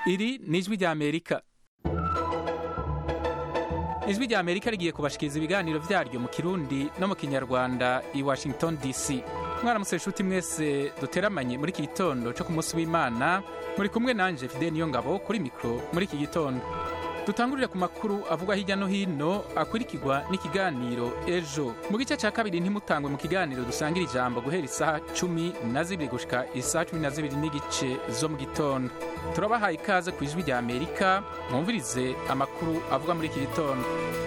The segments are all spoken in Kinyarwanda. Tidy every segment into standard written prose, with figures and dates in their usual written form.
Iri ni ijwi rya Amerika. Ijwi rya Amerika rigiye kubashikiriza ibiganiro vyaryo mu Kirundi no mu Kinyarwanda i Washington DC. Mwaramutse nshuti mwese duteramanye muri iki gitondo cyo ku munsi w'Imana, muri kumwe nanje Fidel Niyongabo kuri mikro muri iki gitondo. Dutangurira ku makuru avugwa hirya no hino akurikirwa n'ikiganiro ejo. Mu gice ca kabiri ntimutangwe mu kiganiro dusangira ijambo guhera isaha 12 gushika isaha 12 n'igice zo mu gitondo. Turabahaye ikaze ku ijwi rya Amerika, mwumvirize amakuru avugwa muri iki gitondo.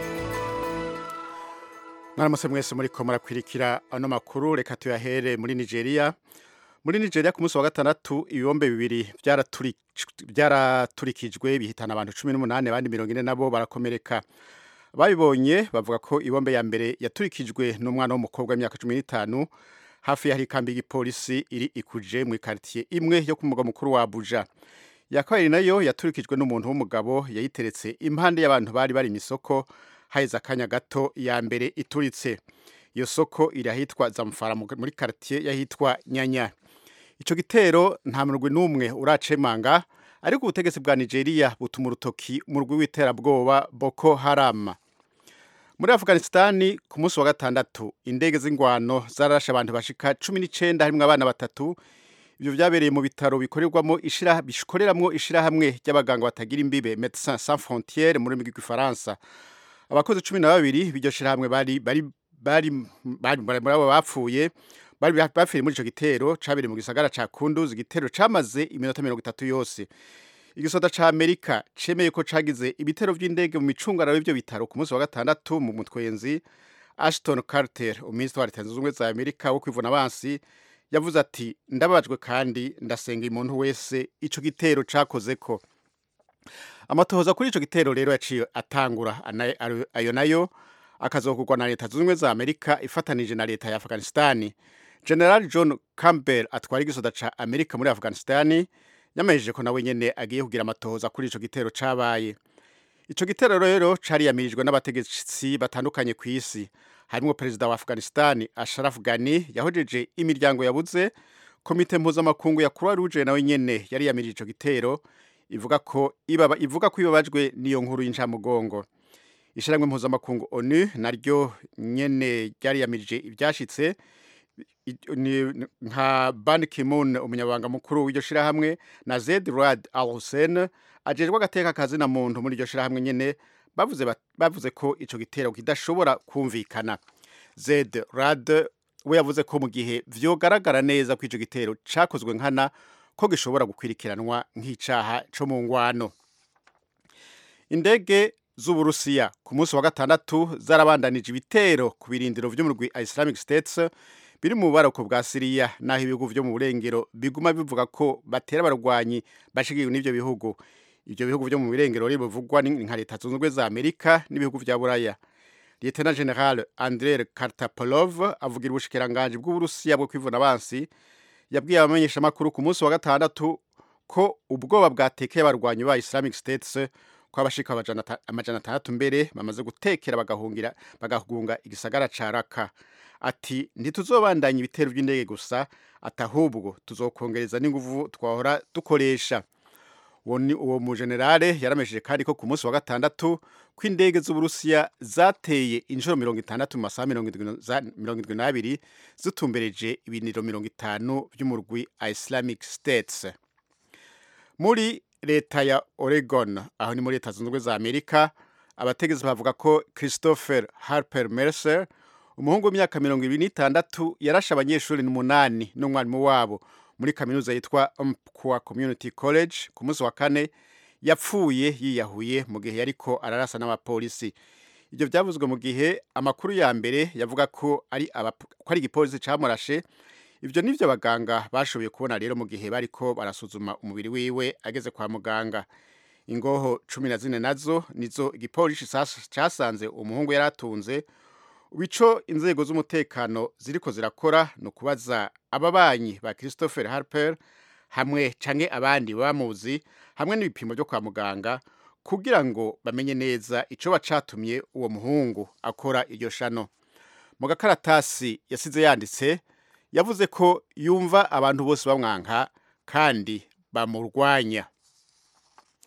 Mwaramutse mwese muri ko murakwirikira ano makuru, reka tuyahere muri Nigeria. Muri Nigeria ku munsi wa gatandatu ibibombe bibiri byaraturikijwe bihitana abantu 18 abandi 40 nabo barakomereka. Babibonye bavuga ko ibombe ya mbere yaturikijwe n'umwana w'umukobwa w'imyaka 15 hafi ya ikambi y'ipolisi iri ikuje mu quartier imwe yo ku mugwa mukuru wa Abuja. Ya kabiri nayo yaturikijwe n'umuntu w'umugabo yayiteretse impande y'abantu bari mu isoko haiza akanya gato ya mbere ituritse. Iyo soko iri ahitwa Zamfara muri quartier yahitwa Nyanya. Ico gitero nta murwi numwe uracemanga, ariko ubutegetsi bwa Nigeria butuma urutoki mu rwi w'iterabwoba Boko Haram. Muri Afghanistan ku munsi wa gatandatu indege z'ingwano zarashe abantu bashika 19 harimwo abana batatu. Ivyo vyabereye mu bitaro bikoreramwo ishirahamwe ry'abaganga batagira imbibe Médecins Sans Frontières muri rurimi rw'igifaransa. Abakozi 12 b'iryo shirahamwe bari bapfuye bari bapfiriye muri ico gitero cabereye mu gisagara ca Kunduz. Igitero camaze iminota 30 yose. Igisoda ca Amerika cemeye ko cagize ibitero vy'indege mu micungararo y'ivyo bitaro ku munsi wa gatandatu mu mutwenzi. Ashton Carter, uminisitiri wa Leta Zunze Ubumwe za Amerika wo kwivuna abansi, yavuze ati ndababajwe kandi ndasenga umuntu wese ico gitero cakozeko. Amatohoza kuri ico gitero rero yaciye atangura, ayo nayo akazokugwa na Leta Zunze Ubumwe za Amerika ifatanije na leta ya Afghanistan. General John Campbell atwara igisoda ca Amerika muri Afghanistan yamejeje ko nawe nyene agiye kugira amatohoza kuri ico gitero cabaye. Ico gitero rero cari yamirijwe n'abategetsi batandukanye ku isi, harimo perezida wa Afghanistan Ashraf Ghani yahojeje imiryango yabuze. Komite mpuzamakungu ya Croix Rouge nawe nyene yari yamirije ico gitero, ivuga ko ibabajwe n'iyo nkuru y'incamugongo. Ishiramwe mpuzamakungu ONU naryo nyene ryari yamirije ibyashitse, nka Ban Ki-moon umunyabanga mukuru w'iryo shirahamwe na Zeid Ra'ad Al Hussein ajejwe agateka kazi na muntu muri iryo shirahamwe nyene bavuze ko ico gitero kidashobora kumvikana. Zeid Ra'ad we yavuze ko mu gihe vyogaragara neza ko ico gitero cakozwe nkana ko gishobora gukwirikiranwa nk'icaha co mu ngwano. Indege z'Uburusiya ku munsi wa gatandatu zarabandanije ibitero ku birindiro vy'umurwi Islamic States biri mu bubaruko bwa Syria, naho ibihugu vyo mu burengero biguma bivuga ko batera abarwanyi bashigiwe n'ivyo bihugu. Ivyo bihugu vyo mu burengero rero bivugwa nka Leta Zunze Ubumwe za Amerika n'ibihugu vya Buraya. Lieutenant General Andrei Kartapolov avugira ubushikiranganje bw'Uburusiya bwo kwivuna abansi yabwiye abamenyesha makuru ku munsi wa gatandatu ko ubwoba bwatekeye abarwanyi ba Islamic States ko abashika amajana 6 mbere bamaze gutekera bagahunga igisagara ca Raqqa. Ati ntituzobandanya ibitero by'indege gusa, atahubwo tuzokongereza n'inguvu twahora dukoresha. Uwo mu generale yaramesheje kandi ko ku munsi wa gatandatu ko indege z'Uburusiya zateye inshuro 60 mu masaha 72 zitumbereje ibiniro 50 by'umurwi Islamic States. Muri leta ya Oregon, aho ni muri Leta Zunze Ubumwe za Amerika, abategetsi bavuga ko Christopher Harper Mercer, umuhungu w'imyaka 26 yarashe abanyeshuri 8 n'umwarimu wabo muri kaminuza yitwa Umpqua Community College ku munsi wa kane, yapfuye yiyahuye mu gihe yariko ararasa n'abapolisi. Ivyo byavuzwe mu gihe amakuru ya mbere yavuga ko ari igipolisi camurashe. Ivyo nivyo abaganga bashoboye kubona rero mu gihe bariko barasuzuma umubiri wiwe ageze kwa muganga. Ingoho 14 nazo nizo igipolisi casanze umuhungu yaratunze. Wico inzego z'umutekano ziriko zirakora no kubaza ababanyi ba Christopher Harper hamwe canke abandi bamuzi hamwe n'ibipimo byo kwa muganga kugira ngo bamenye neza ico bacatumye uwo muhungu akora iryo shano. Mu gakaratasi yasize yanditse yavuze ko yumva abantu bose bamwanka kandi bamurwanya.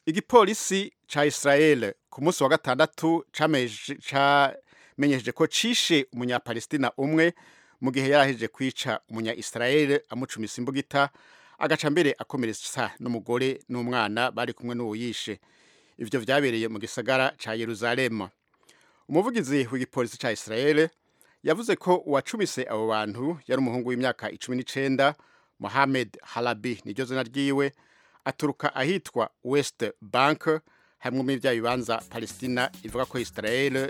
Igipolisi ca Israel ku munsi wa gatandatu camenyesheje ko cishe umunyapalestina umwe mu gihe yarahejeje kwica umunya-Israel amucumisa imbugita agaca mbere akomeretsa n'umugore n'umwana bari kumwe n'uwo yishe. Ivyo vyabereye mu gisagara ca Yerusalemu. Umuvugizi w'igipolisi ca Israel yavuze ko uwacumise abo bantu yari umuhungu w'imyaka 19 Mohamed Halabi niryo zina ryiwe, aturuka ahitwa West Bank, hamwe mu bya bibanza Palestina ivuga ko Israel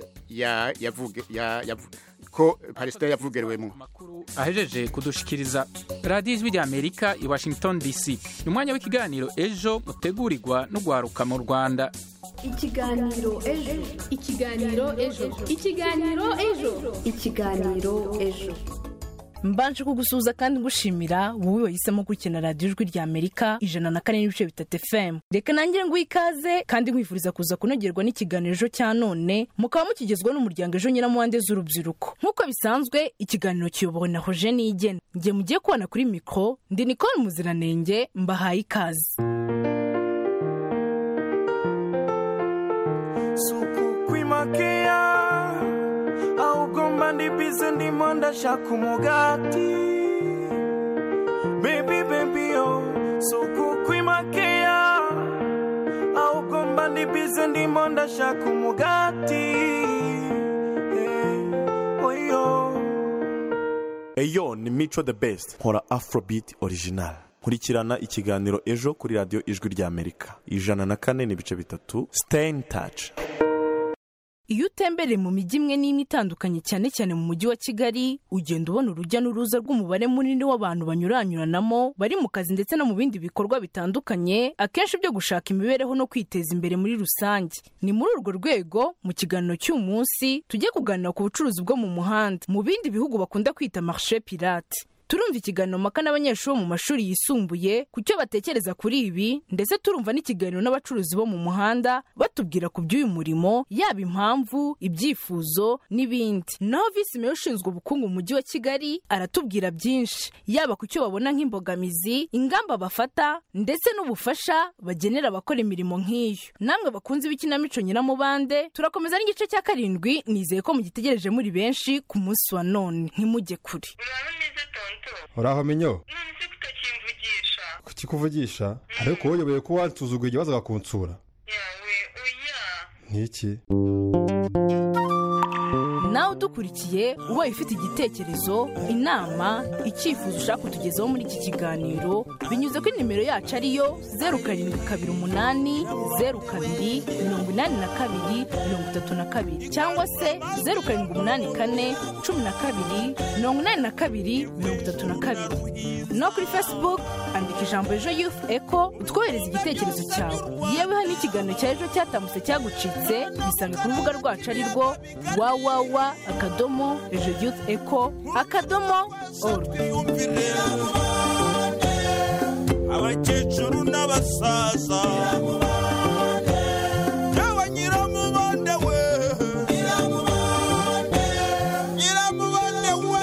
ko Palestina yavugerwemo. Ahejeje kudushikiriza Radio Ijwi rya Amerika i Washington DC. Ni umwanya w'ikiganiro ejo mutegurirwa no gwaruka mu Rwanda. Ikiganiro ejo. Mbanje kugusuza kandi ngushimira wowe wahisemo gukina Radio Ijwi rya Amerika 104.3 FM. Reka nangire ngo ikaze kandi nkwifuriza kuza kunogerwa n'ikiganiro ejo cya none, mukaba mukigezwa n'umuryango ejo Nyiramuhande z'urubyiruko. Nkuko bisanzwe ikiganiro kiyobowe na Roger Niyigena. Ngiye mugiye kubana kuri micro ndi Nicole Muziranenge, mbahaye ikaze. Suku kwimakea au gomba ndibize ndimo ndashaka umugati. Baby oh, suku kwimakea au gomba ndibize ndimo ndashaka umugati. Eyo ni Mico the Best, nkora Afrobeat original. Nkurikirana ikiganiro ejo kuri Radio Ijwi rya Amerika 104.3. Stay in touch. Iyo utembere mu mijyi imwe n'imwe itandukanye cyane cyane mu mujyi wa Kigali, ugenda ubona urujya n'uruza rw'umubare munini w'abantu banyuranyuranamo bari mu kazi ndetse no mu bindi bikorwa bitandukanye, akenshi byo gushaka imibereho no kwiteza imbere muri rusange. Ni muri urwo rwego mu kiganiro cy'uyu munsi tujye kuganira ku bucuruzi bwo mu muhanda mu bindi bihugu bakunda kwita marché pirate. Turumva ikiganiro mpaka n'abanyeshuri mu mashuri yisumbuye ku cyo batekereza kuri ibi, ndetse turumva n'ikiganiro n'abacuruzi bo mu muhanda batubwira ku by'uyu murimo, yaba impamvu, ibyifuzo n'ibindi. Naho Visi Meya ushinzwe ubukungu mu mujyi wa Kigali aratubwira byinshi, yaba ku cyo babona nk'imbogamizi, ingamba bafata ndetse n'ubufasha bagenera abakora imirimo nk'iyo. Namwe bakunze ibikinamico Nyiramubande, turakomeza n'igice cya 7. Nizeye ko mugitegereje muri benshi ku munsi wa none, ntimujye kure. Uraho Minyo? None se kutakimvugisha? Kukikuvugisha? Ariko wowe ko wansuzuguye igihe bazaga kunsura. Yawe oya. Niki? Nawe udukurikiye ubaye ufite igitekerezo, inama, icyifuzo ushaka kutugezaho muri iki kiganiro, binyuze kuri nimero yacu ariyo 0728 02 82 cyangwa se 0784 12 82 32. No kuri Facebook andika ijambo Ejo Youth Echo utwohereza igitekerezo cyawe. Yewe hano ikiganiro cya ejo cyatambutse cyagucitse, bisange ku rubuga rwacu ari rwo www.ejoyouthecho.org. Abakecuru n'abasaza yawa Nyiramubande we, Nyiramubande we.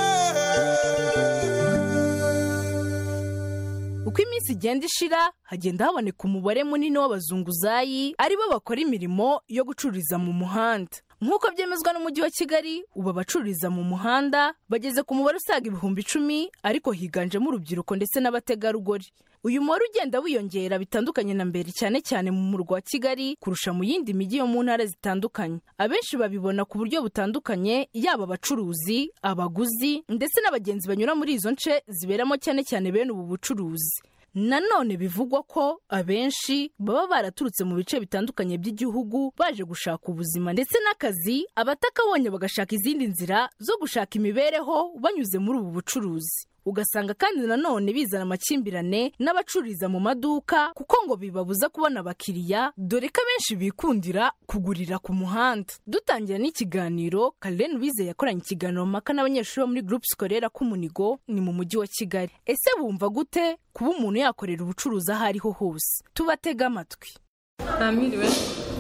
Uko iminsi igenda ishira, hagenda haboneka umubare munini w'abazunguzayi aribo bakora imirimo yo gucururiza mu muhanda. Nk'uko byemezwa n'umujyi wa Kigali, ubu abacururiza mu muhanda bageze ku mubare usaga 10,000, ariko higanjemo urubyiruko ndetse n'abategarugori. Uyu mubare ugenda wiyongera bitandukanye na mbere, cyane cyane mu murwa wa Kigali kurusha mu yindi mijyi yo mu ntara zitandukanye. Abenshi babibona ku buryo butandukanye, yaba abacuruzi, abaguzi ndetse n'abagenzi banyura muri izo nce ziberamo cyane cyane bene ubu bucuruzi. Nanone bivugwa ko abenshi baba baraturutse mu bice bitandukanye by'igihugu baje gushaka ubuzima ndetse n'akazi, abatakabonye bagashaka izindi nzira zo gushaka imibereho banyuze muri ubu bucuruzi. Ugasanga kandi nanone bizana amakimbirane n'abacururiza mu maduka kuko ngo bibabuza kubona abakiriya, dore ko abenshi bikundira kugurira ku muhanda. Dutangira n'ikiganiro, Karen Wize yakoranye ikiganiro mpaka n'abanyeshuri bo muri Groupe Scolaire Kumunigo ni mu mujyi wa Kigali. Ese bumva gute kuba umuntu yakorera ubucuruzi aho ariho hose? Tubatega amatwi. Amiriwe.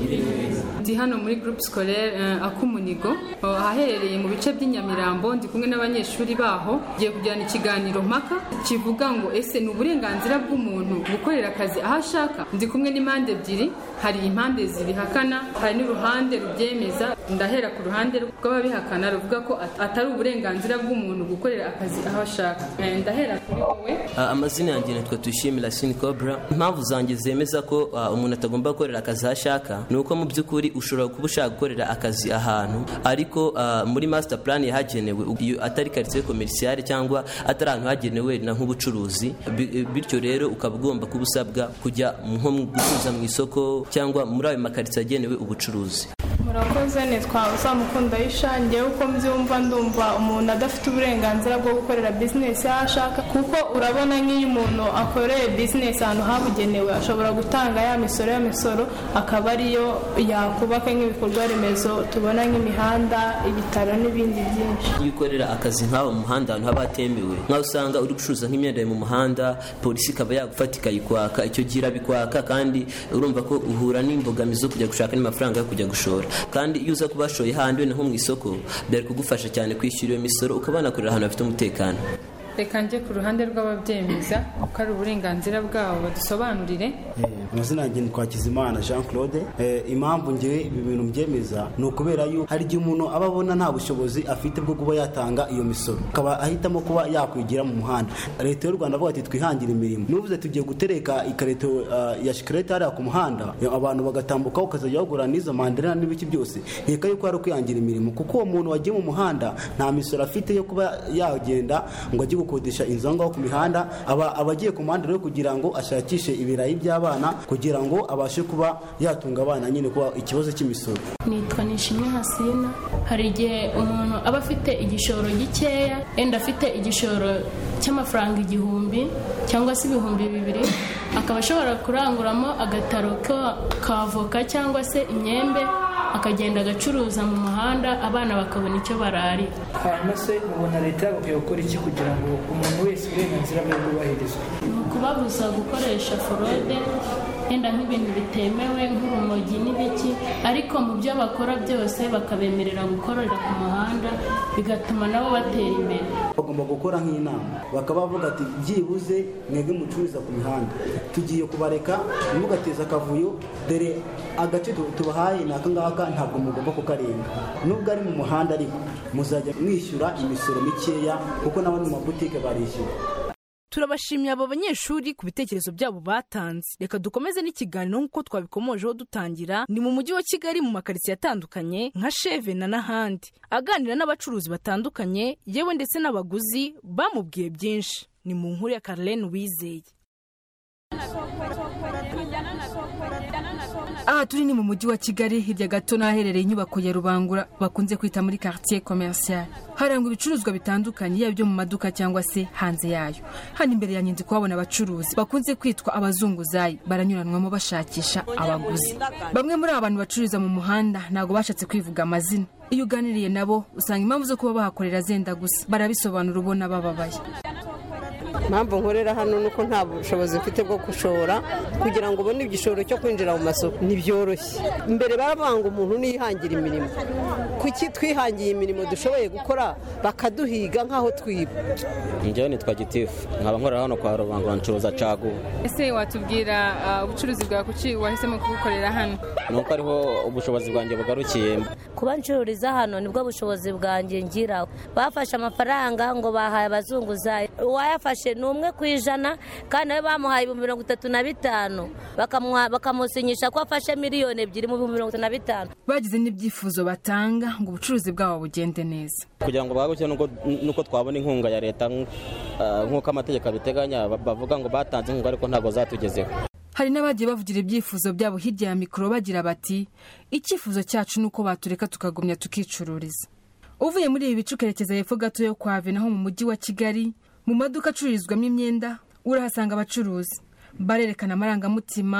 ndi hano muri groupe scolaire Akumunigo haherereye mu bice by'inyamirambo ndi kumwe n'abanyeshuri baho giye kujyana ikiganiro mpaka kivuga ngo ese ni uburenganzira bw'umuntu gukorera akazi aho ashaka. Ndi kumwe n'impande ebyiri, hari impande zibihakana hari n'uruhande rubyemeza. Ndahera ku ruhande rw'ababihakana ruvuga ko atari uburenganzira bw'umuntu gukorera akazi aho ashaka. Ndahera kuri wowe. Amazina yanjye nitwa Tuyishimira Sini Cobra. Impamvu zanjye zemeza ko umuntu atagomba gukorera akazi aho ashaka ni uko mu by'ukuri ushobora kuba ushaka gukorera akazi ahantu ariko muri master plan yahagenewe iyo atari quartier commercial cyangwa atari ahantu hagenewe na nk'ubucuruzi, bityo rero ukaba ugomba kuba usabwa kujya nko gucuruza mu isoko cyangwa muri ayo makaritiye agenewe ubucuruzi. Murakoze, nitwa Uzamukunda Aisha. Ngewe uko mbyumva ndumva umuntu adafite uburenganzira bwo gukorera business aho ashaka, kuko urabona nk'iyo umuntu akoreye business ahantu habugenewe ashobora gutanga ya misoro akaba ariyo yakubaka nk'ibikorwa remezo tubona nk'imihanda, ibitaro n'ibindi byinshi. Iyo ukorera akazi nk'aho mu muhanda ahantu haba hatemewe, nk'aho usanga uri gucuruza nk'imyenda mu muhanda, polisi ikaba yagufata ikayikwaka, icyo gira bikwaka kandi urumva ko uhura n'imbogamizi zo kujya gushaka n'amafaranga yo kujya gushora. Kandi iyo uza kubashoye handi nko mu isoko byari kugufasha cyane kwishyura iyo misoro ukabana kurira ahantu hafite umutekano. Reka njye ku ruhande rw'ababyemeza uko ari uburenganzira bwabo badusobanurire. Amazina yanjye ni Twakizimana Jean Claude. Impamvu ngewe ibi bintu mbyemeza ni ukubera yuko hari igihe umuntu aba abona nta bushobozi afite bwo kuba yatanga iyo misoro, akaba ahitamo kuba yakwigira mu muhanda. Leta y'u Rwanda avuga ati twihangira imirimo. Nuvuze tugiye gutereka ikarito ya shikarete hariya ku muhanda, abantu bagatambuka ukazajya bagura n'izo mandarena n'ibiki byose, nkeka yuko ari kwihangira imirimo, kuko uwo muntu wagiye mu muhanda nta misoro afite yo kuba yagenda ngo ajye gukodesha inzu ngaho ku mihanda. Abagiye ku muhanda rero kugira ngo ashakishe ibirayi by'abana kugira ngo abashe kuba yatunga abana nyine kuba ikibazo cy'imisoro. Nitwa Nishimwe Hasina. Hari igihe umuntu aba afite igishoro gikeya, enda afite igishoro cy'amafaranga 1000 cyangwa se 2000, akaba ashobora kuranguramo agataro k'avoka cyangwa se imyembe akagenda agacuruza mu muhanda, abana bakabona icyo barari. Hanyuma se ubona leta yakwiye gukora iki kugira ngo umuntu wese uburenganzira bwe bwubahirizwe? Kubabuza gukoresha forode, enda nk'ibintu bitemewe nk'urumogi n'ibiki, ariko mu byo bakora byose bakabemerera gukorera ku muhanda, bigatuma nabo batera imbere. Bagomba gukora nk'inama bakaba bavuga ati byibuze mwebwe mucururiza ku mihanda tugiye kubareka ntimugateza akavuyo, dore agace tubahaye ni akangaka ntabwo mugomba kukarenga. Nubwo ari mu muhanda ariko muzajya mwishyura imisoro mikeya kuko n'abandi mu mabutike barishyura. Turabashimiye abo banyeshuri ku bitekerezo byabo batanze. Reka dukomeze n'ikiganiro nk'uko twabikomojeho dutangira. Ni mu mujyi wa Kigali mu makaritsiye atandukanye nka Cheve na n'ahandi, aganira n'abacuruzi batandukanye yewe ndetse n'abaguzi bamubwiye byinshi. Ni mu nkuru ya Caroline Wizeye. Aha turi ni mu mujyi wa Kigali, hirya gato n'aherereye inyubako ya Rubangura bakunze kwita muri quartier commercial. Harangwa ibicuruzwa bitandukanye yaba byo mu maduka cyangwa se hanze yayo. Hano imbere yanjye ndi kuhabona abacuruzi bakunze kwitwa abazunguzayi, baranyuranwamo bashakisha abaguzi. Bamwe muri abantu bacururiza mu muhanda ntago bashatse kwivuga amazina. Iyo uganiriye nabo usanga impamvu zo kuba bahakorera zenda gusa, barabisobanura ubona bababaye. Mpamvu nkorera hano nuko nta bushobozi mfite bwo gushora, kugira ngo ubone igishoro cyo kwinjira mu masoko ntibyoroshye. Mbere barabanga umuntu nihangira imirimo, kuki twihangiye imirimo dushoboye gukora bakaduhiga nkaho twiba. Njyewe nitwa Gitifu, nkaba nkorera hano kwa Rubangura ncuruza cagu. Ese watubwira ubucuruzi bwawe kuki wahisemo kubukorera hano? Nuko ariho ubushobozi bwanjye bugarukiye. Kuba ncururiza hano nibwo bushobozi bwanjye ngira. Bafashe amafaranga ngo bahaye abazunguzayi, wayafashe n'umwe kwijana kandi nawe bamuhaye 35 bakamusinyisha ko afashe miliyoni 2 mu 35. Bagize n'ibyifuzo batanga ngo ubucuruzi bwabo bugende neza. Kugira ngo baguke nuko twabona inkunga ya leta nk'uko amategeko abiteganya, bavuga ngo batanze inkunga ariko ntago zatugezeho. Hari n'abagiye bavugira ibyifuzo byabo hirya ya mikoro bagira bati icyifuzo cyacu nuko batureka tukagumya tukicururiza. Uvuye muri ibi bice ukerekeza hepfo gato yo kwa Ave naho mu mujyi wa Kigali, mu maduka acururizwamo imyenda urahasanga abacuruzi barerekana amarangamutima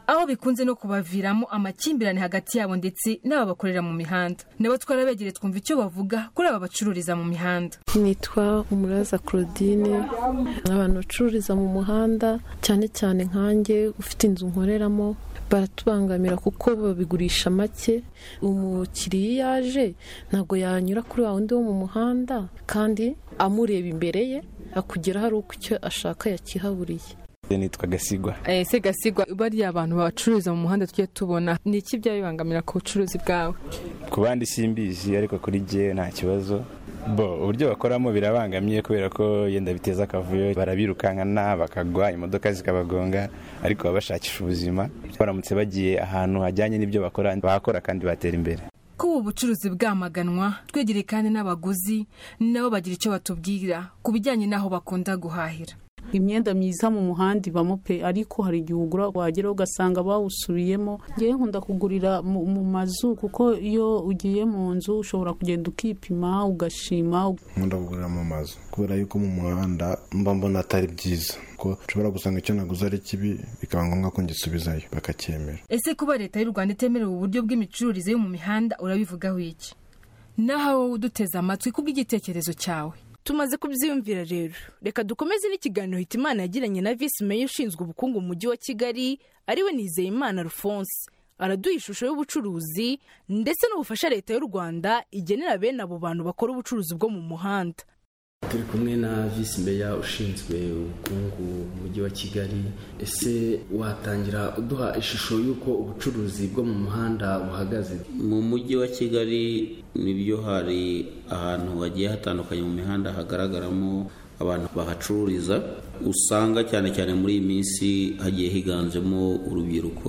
aho bikunze no kubaviramo amakimbirane hagati yabo ndetse n'aba bakorera mu mihanda. Nabo twarabegereye twumva icyo bavuga kuri aba bacururiza mu mihanda. Nitwa Umuraza Claudine. Abantu bacururiza mu muhanda cyane cyane nkanjye ufite inzu nkoreramo baratubangamira kuko babigurisha make. Umukiriya yaje ntabwo yanyura kuri wa wundi wo mu muhanda kandi amureba imbere ye akugera hari uko icyo ashaka yakihaburiye. Nitwa Gasigwa. Se Gasigwa, bariya abantu bacururiza mu muhanda tujye tubona ni iki byabibangamira ku bucuruzi bwawe? Ku bandi simbizi ariko kuri jye nta kibazo. Uburyo bakoramo birabangamye kubera ko yenda biteza akavuyo, barabirukankana bakagwa, imodoka zikabagonga, ariko babashakisha ubuzima. Baramutse bagiye ahantu hajyanye n'ibyo bakora kandi batera imbere. Ko ubucuruzi bwamaganwa, twegereye kandi n'abaguzi nabo bagira icyo batubwira ku bijyanye n'aho bakunda guhahira. Imyenda myiza mu muhanda ibamo pe, ariko hari igihe ugura wagera ugasanga bawusubiyemo. Ngewe nkunda kugurira mu mazu kuko iyo ugiye mu nzu ushobora kugenda ukipima ugashima. Nkunda kugurira mu mazu kubera yuko mu muhanda mba mbona atari byiza ko ushobora gusanga icyo naguze ari kibi bikaba ngombwa ko ngisubizayo bakacyemera. Ese kuba leta y'u Rwanda itemerewe uburyo bw'imicururize yo mu mihanda urabivugaho iki? Naho wowe uduteze amatwi kubw'igitekerezo cyawe. Tumaze kubyiyumvira rero, reka dukomeze n'ikiganiro Hitimana yagiranye na Vice Mayor ushinzwe ubukungu mu mujyi wa Kigali ariwe Nizeyimana Alphonse. Araduha ishusho y'ubucuruzi ndetse n'ubufasha leta y'u Rwanda igenera bene abo bantu bakora ubucuruzi bwo mu muhanda. Turi kumwe na Vice Mayor ushinzwe ubukungu mu mujyi wa Kigali. Ese watangira uduha ishusho y'uko ubucuruzi bwo mu muhanda buhagaze? Mu mujyi wa Kigali nibyo hari ahantu hagiye hatandukanye mu mihanda hagaragaramo abantu bahacururiza. Usanga cyane cyane muri iyi minsi hagiye higanjemo urubyiruko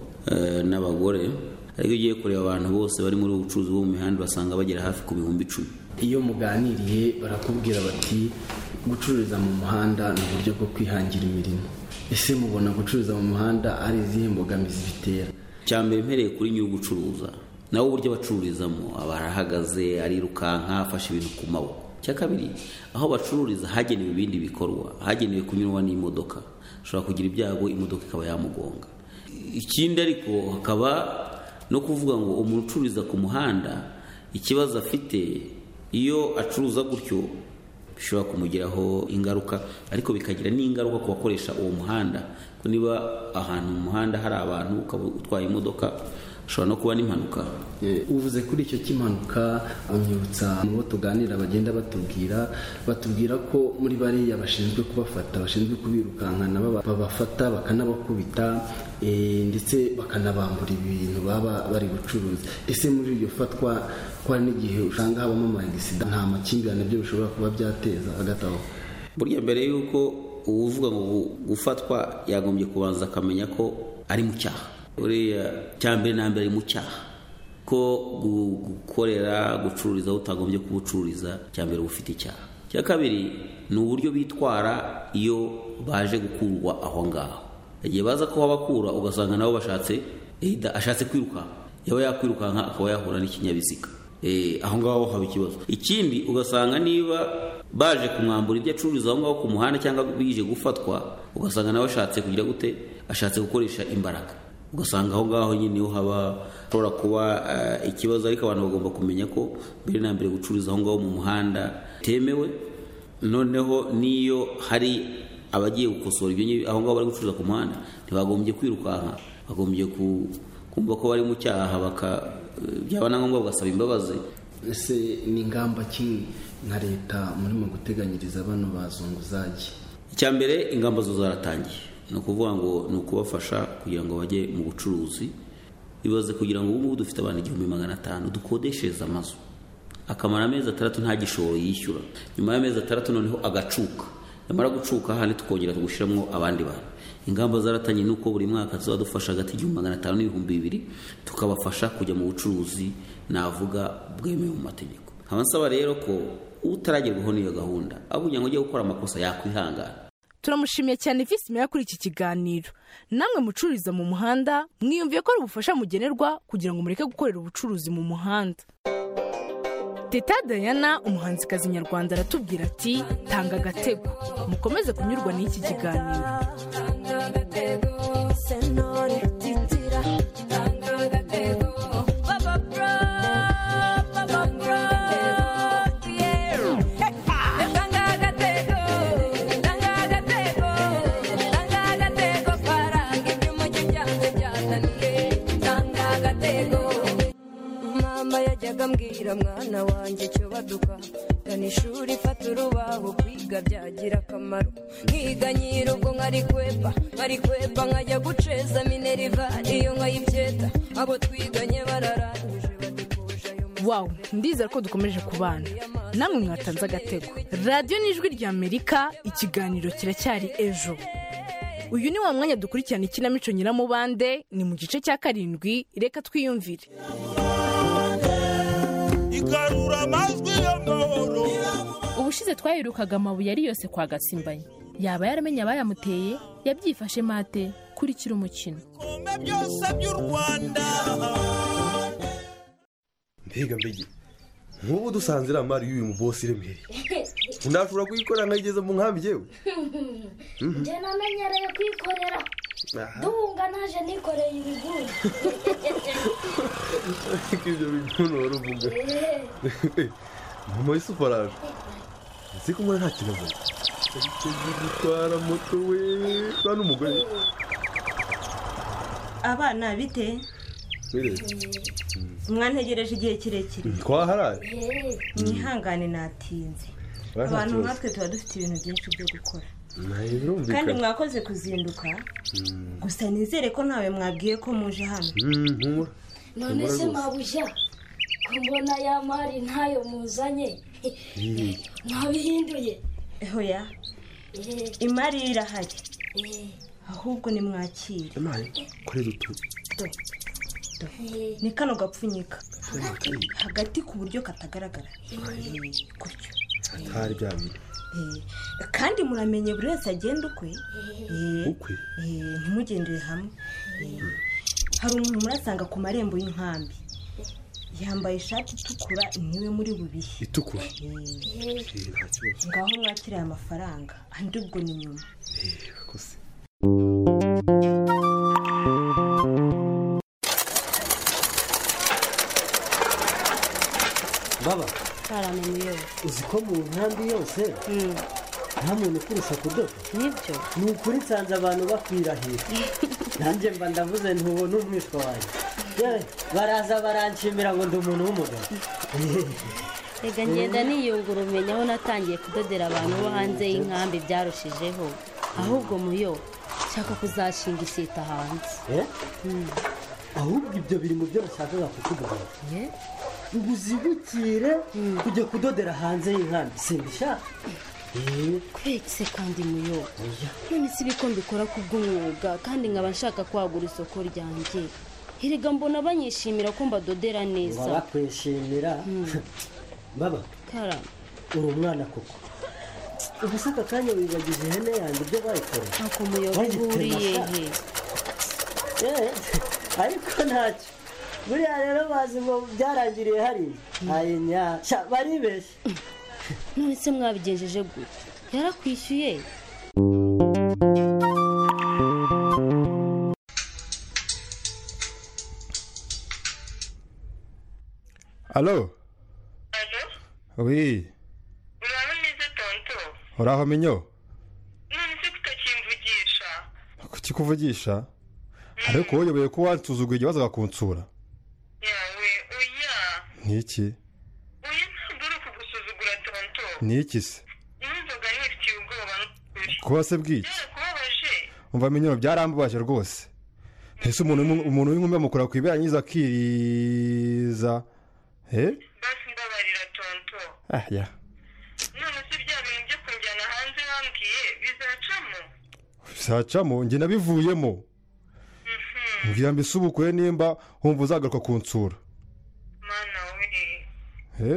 n'abagore. Ariko ugiye kureba abantu bose bari muri ubucuruzi bwo mu mihanda basanga bagera hafi ku 10,000. Iyo muganiriye barakubwira bati gucururiza mu muhanda ni uburyo bwo kwihangira imirimo. Ese mubona gucururiza mu muhanda ari izihe mbogamizi bitera? Cyambere mpereye kuri nyiri gucuruza nawe uburyo bacururizamo abarahagaze arirukanka afashe ibintu ku maboko. Cyakabiri aho bacururiza hagenewe ibindi bikorwa, hagenewe kunyurwa n'imodoka, ushobora kugira ibyago imodoka ikaba yamugonga. Ikindi ariko hakaba no kuvuga ngo umuntu ucururiza ku muhanda ikibazo afite iyo acuruza gutyo bishobora kumugiraho ingaruka, ariko bikagira n'ingaruka ku bakoresha uwo muhanda. Ko niba ahantu mu muhanda hari abantu ukaba utwaye imodoka ushobora no kuba n'impanuka. Uvuze kuri icyo cy'impanuka anyibutsa mu bo tuganira bagenda batubwira ko muri bariya bashinzwe kubafata, bashinzwe kubirukankana babafata bakanabakubita ndetse bakanabambura ibintu baba bari gucuruza. Ese muri iryo fatwa ko hari n'igihe usanga habamo amagisida, nta makimbirane byo bishobora kuba byateza hagati aho? Burya mbere y'uko uvuga ngo gufatwa yagombye kubanza akamenya ko ari mu cyaha. Uriya cyambere nambere mu cyaha ko gukorera gucururiza aho utagombye kubucururiza, cyambere ufite icyaha. Cyakabiri ni uburyo bitwara iyo baje gukurwa aho ngaho. Igihe baza ko babakura ugasanga nabo ashatse kwiruka, yaba yakwirukanka akaba yahura n'ikinyabiziga, aho ngaho haba ikibazo. Ikindi ugasanga niba baje kumwambura ibyo acururiza aho ngaho ku muhanda cyangwa bije gufatwa, ugasanga nawe ashatse kugira gute, ashatse gukoresha imbaraga, ugasanga aho ngaho nyine niho hashobora kuba ikibazo. Ariko abantu bagomba kumenya ko mbere na mbere gucururiza aho ngaho mu muhanda temewe. Noneho niyo hari abagiye gukosora ibyo aho ngaho bari gucuruza ku muhanda, ntibagombye kwirukanka, bagombye kumva ko bari mu cyaha, byaba na ngombwa bagasaba imbabazi. Ese ni ingamba ki nka leta murimo guteganyiriza bano bazunguzayi? Icyambere ingamba zo zaratangiye, ni ukuvuga ngo ni ukubafasha kugira ngo bajye mu bucuruzi. Ibaze kugira ngo ubu dufite abantu 1500 dukodeshereza amazu, akamara amezi 6 nta gishoro yishyura, nyuma y'amezi 6 noneho agacuka, nyamara gucuka handi tukongera tugushiramwo abandi bantu. Ingamba zaratangiye nuko buri mwaka tuzadufasha hagati y'1500 n'ibihumbi 2000 tukabafasha kujya mu bucuruzi navuga bwemewe mu mategeko. Nkabasaba rero ko utaragerwaho n'iyo gahunda abugira ngo ujye gukora amakosa yakwihangana. Turamushimiye cyane Vice Mayor kuri iki kiganiro. Namwe mucururiza mu muhanda mwiyumviye ko ari ubufasha mugenerwa kugira ngo mureke gukorera ubucuruzi mu muhanda. Teta Diana umuhanzikazi nyarwanda aratubwira ati tanga agatego. Mukomeze kunyurwa n'iki kiganiro. mwana wanjye cyo baduka gana ishuri fata urubaho kwiga byagira akamaro nkiga nyir'ubwo nkari kwepa nkajya guceza mineriva iyo nkayibyeta abo twiganye bararangije wawu ndizera ko dukomeje kubana namwe mwatanze agatego. radiyo n'ijwi rya Amerika, ikiganiro kiracyari ejo. uyu ni wa mwanya dukurikirana ikinamico Nyiramubande, ni mu gice cya 7. reka twiyumvire. igarura amajwi y'amahoro. ubushize twayirukaga amabuye ari yose kwa Gatsimbanye, yaba yaramenye abayamuteye, yabyifashe mate. kurikira umukino. byose by'u Rwanda. mbega nk'ubu dusanze iriya mari y'uyu mubosi iremereye unashobora kuyikorera nkayigeza mu nkambi yewe. njye namenyereye kwikorera duhunga naje nikoreye ibiguri. ibyo bintu wari uvuga mama y'isuparaje nzi ko umwana nta kintu avuga gutwara moto we uriya n'umugore. abana bite mwantegereje igihe kirekire. twaharaye mwihangane natinze. abantu nkatwe tuba dufite ibintu byinshi byo gukora kandi mwakoze kuzinduka. gusa nizere ko ntawe mwabwiye ko muje hano. none se mabuja ko mbona ya mari ntayo muzanye mwabihinduye. hoya imari irahari ahubwo ni mwakire. korera utu ni kano gapfunyika hagati ku buryo katagaragara gutyo atari byabiri. kandi muramenye buri wese agenda ukwe ntimugendere hamwe. hari umuntu murasanga ku marembo y'inkambi yambaye ishati itukura, niwe muri bubihe. itukura? ngaho mwakiriye amafaranga andi ubwo ni nyuma. baba uzi ko mu nkambi yose nta muntu ukurusha kudoda. nibyo ni ukuri nsanze abantu bakwirahira nanjye mba ndavuze ntubona umwishwa wanjye baraza baranshimira ngo ndi umuntu w'umugabo. reka ngenda niyungura umenya aho natangiye kudodera abantu bo hanze y'inkambi byarushijeho. ahubwo muyo nshaka kuzashinga iseta hanze. ahubwo ibyo biri mu byo bashakaga kutugarura. ngo uzibukire kujya kudodera hanze y'inkambi simbishaka. kwetse kandi muyo none si biko mbikora kubw'umwuga kandi nkaba nshaka kwagura isoko ryanjye. hirega mbona banyishimira ko mbadodera neza. bakwishimira baba uri umwana koko. ubu se aka kanya wibagize ihene yanjye ibyo bayikora. ako muyo bihuriye he? ariko ntacyo buriya rero bazi ngo byarangiriye hariya. ayinya baribeshye. none se mwabigenjeje gute? yarakwishyuye? alo oui uraho minyo? none se kutakimvugisha? kukikuvugisha ariko wowe ko wansuzuguye igihe wazaga kunsura. yawe oya niki? oya ntabwo uri kugusuzugura tonto. niki se? numvaga nifitiye ubwoba n'ukuri. kuba se bw'iki? byarakubabaje? umva minyo byarambabaje rwose. ese umuntu w'inkumi amukura ku ibera nyiza akiriza. basi mbabarira tonto. ya none se bya bintu byo kunjyana hanze wambwiye bizacamo? bizacamo njye nabivuyemo. mbwira mbisubukuye nimba wumva uzagaruka kunsura. mana we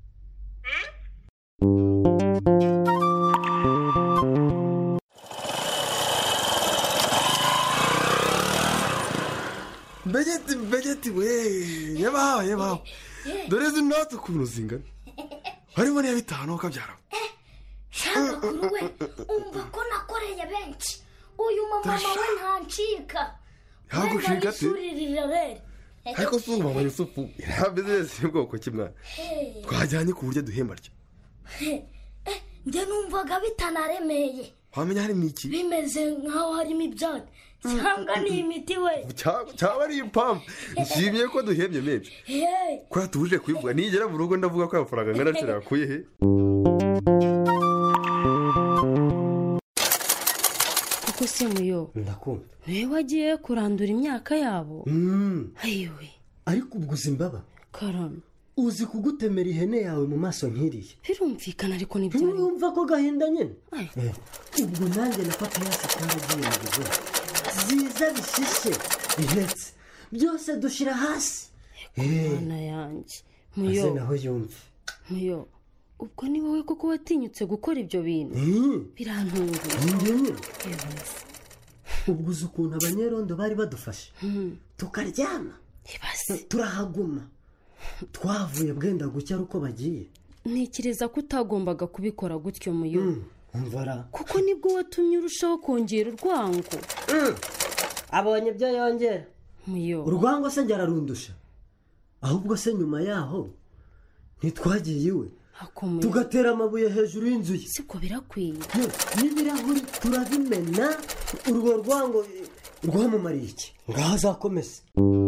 mbegeti we yabaho dore izi noti ukuntu zingana harimo niya 5 ukabyara. shagakuru we umva ko nakoreye benshi uyu mama we ntancika. yagushika ati rirabere ariko si umama Yusufu iriya bizinesi y'ubwoko kimwe twajyanye ku buryo duhemba ryo. njye numvaga bitanaremeye. wamenya harimo iki bimeze nk'aho harimo ibyatsi cyangwa ni imiti we cyaba ari ipamvu nshimye ko duhebye menshi ko tuje kubivuga nigera mu rugo ndavuga ko amafaranga ngana cyane yakuye he kuko se muyo ndakumva niwe wagiye kurandura imyaka yabo ayiwe ariko ubwo uzimbaba karame uzi kugutemera ihene yawe mu maso nk'iriya birumvikana ariko nibyo wumva ko gahinda nyine ubwo nanjye na papa yasi twaragiye mu rugo ziza bishishe ihetse byose dushyira hasi mwana yanjye muyo maze naho yumve muyo ubwo ni wowe koko watinyutse gukora ibyo bintu birantunguye njye nyine ubwo uzi ukuntu abanyerondo bari badufashe tukaryama turahaguma twavuye bwenda gucya ari uko bagiye ntekereza ko utagombaga kubikora gutyo muyo umvara kuko nibwo watumye urushaho kongera urwango abonye ibyo yongera muyo urwango se ngerarundusha ahubwo se nyuma yaho ntitwagiye iwe tugatera amabuye hejuru y'inzu ye siko birakwiye n'ibirahuri turabimena urwo rwango rwamumariye iki ngaho azakomeze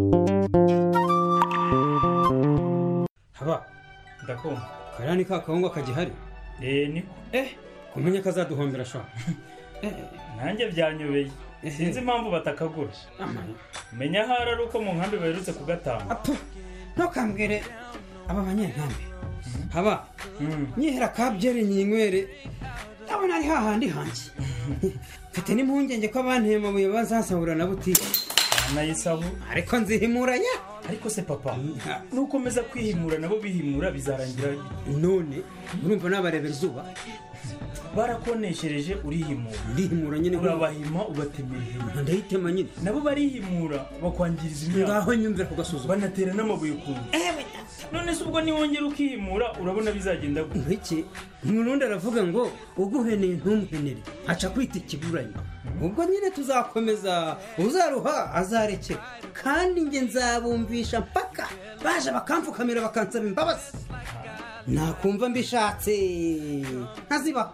haba ndakumva kariya ni ka kawunga kagihari niko kumenya ko azaduhombera sha nanjye byanyobeye sinzi impamvu batakagura menya ahari ari uko mu nkambi baherutse kugatanga ntukambwire aba banyenkambi haba nyihera kabyeri nyinywere ndabona ari hahandi hanjye mfite n'impungenge ko abanteye amabuye bazasahura na butike nayisabu ariko nzihimuranya ariko se papa nukomeza kwihimura nabo bihimura bizarangira none urumva nabarebera izuba barakoneshereje urihimura nyine urabahima ubatemera ihema ndahitema nyine nabo barihimura bakwangiriza imyaka ngaho nyumvira ku gasuzuma banatera n'amabuye ku nzu none se ubwo niwongera ukihimura urabona bizagenda gute iki umuntu aravuga ngo uguheneye ntumuhenere aca kwita ikiburanye ubwo nyine tuzakomeza uzaruha azareke kandi nge nzabumvisha mpaka baje bakamfukamira bakansaba imbabazi nakumva mbishatse nkaziba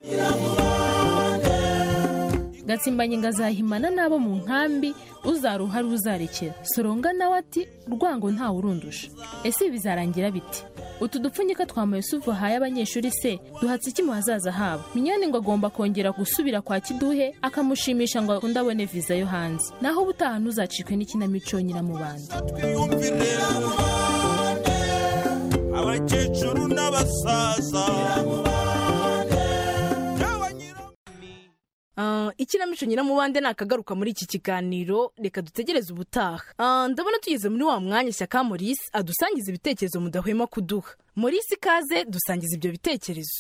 gatsimbanye ngazahimana n'abo mu nkambi uzaruha ruzarekera soronga nawe ati urwango ntawe urundusha ese bizarangira biti utu dupfunyika twamaye suvu haye abanyeshuri se duhatse iki mu hazaza habo minyoni ngo agomba kongera gusubira kwa kiduhe akamushimisha ngo akunde abone viza yo hanze naho ubutaha ntuzacikwe n'ikinamico nyiramubanda abakecuru n'abasaza ikinamico nyiramubande nakagaruka muri iki kiganiro reka dutegereze ubutaha ndabona tugeze muri wa mwanya Shyaka Maurice adusangiza ibitekerezo mudahwema kuduha Maurice ikaze dusangiza ibyo bitekerezo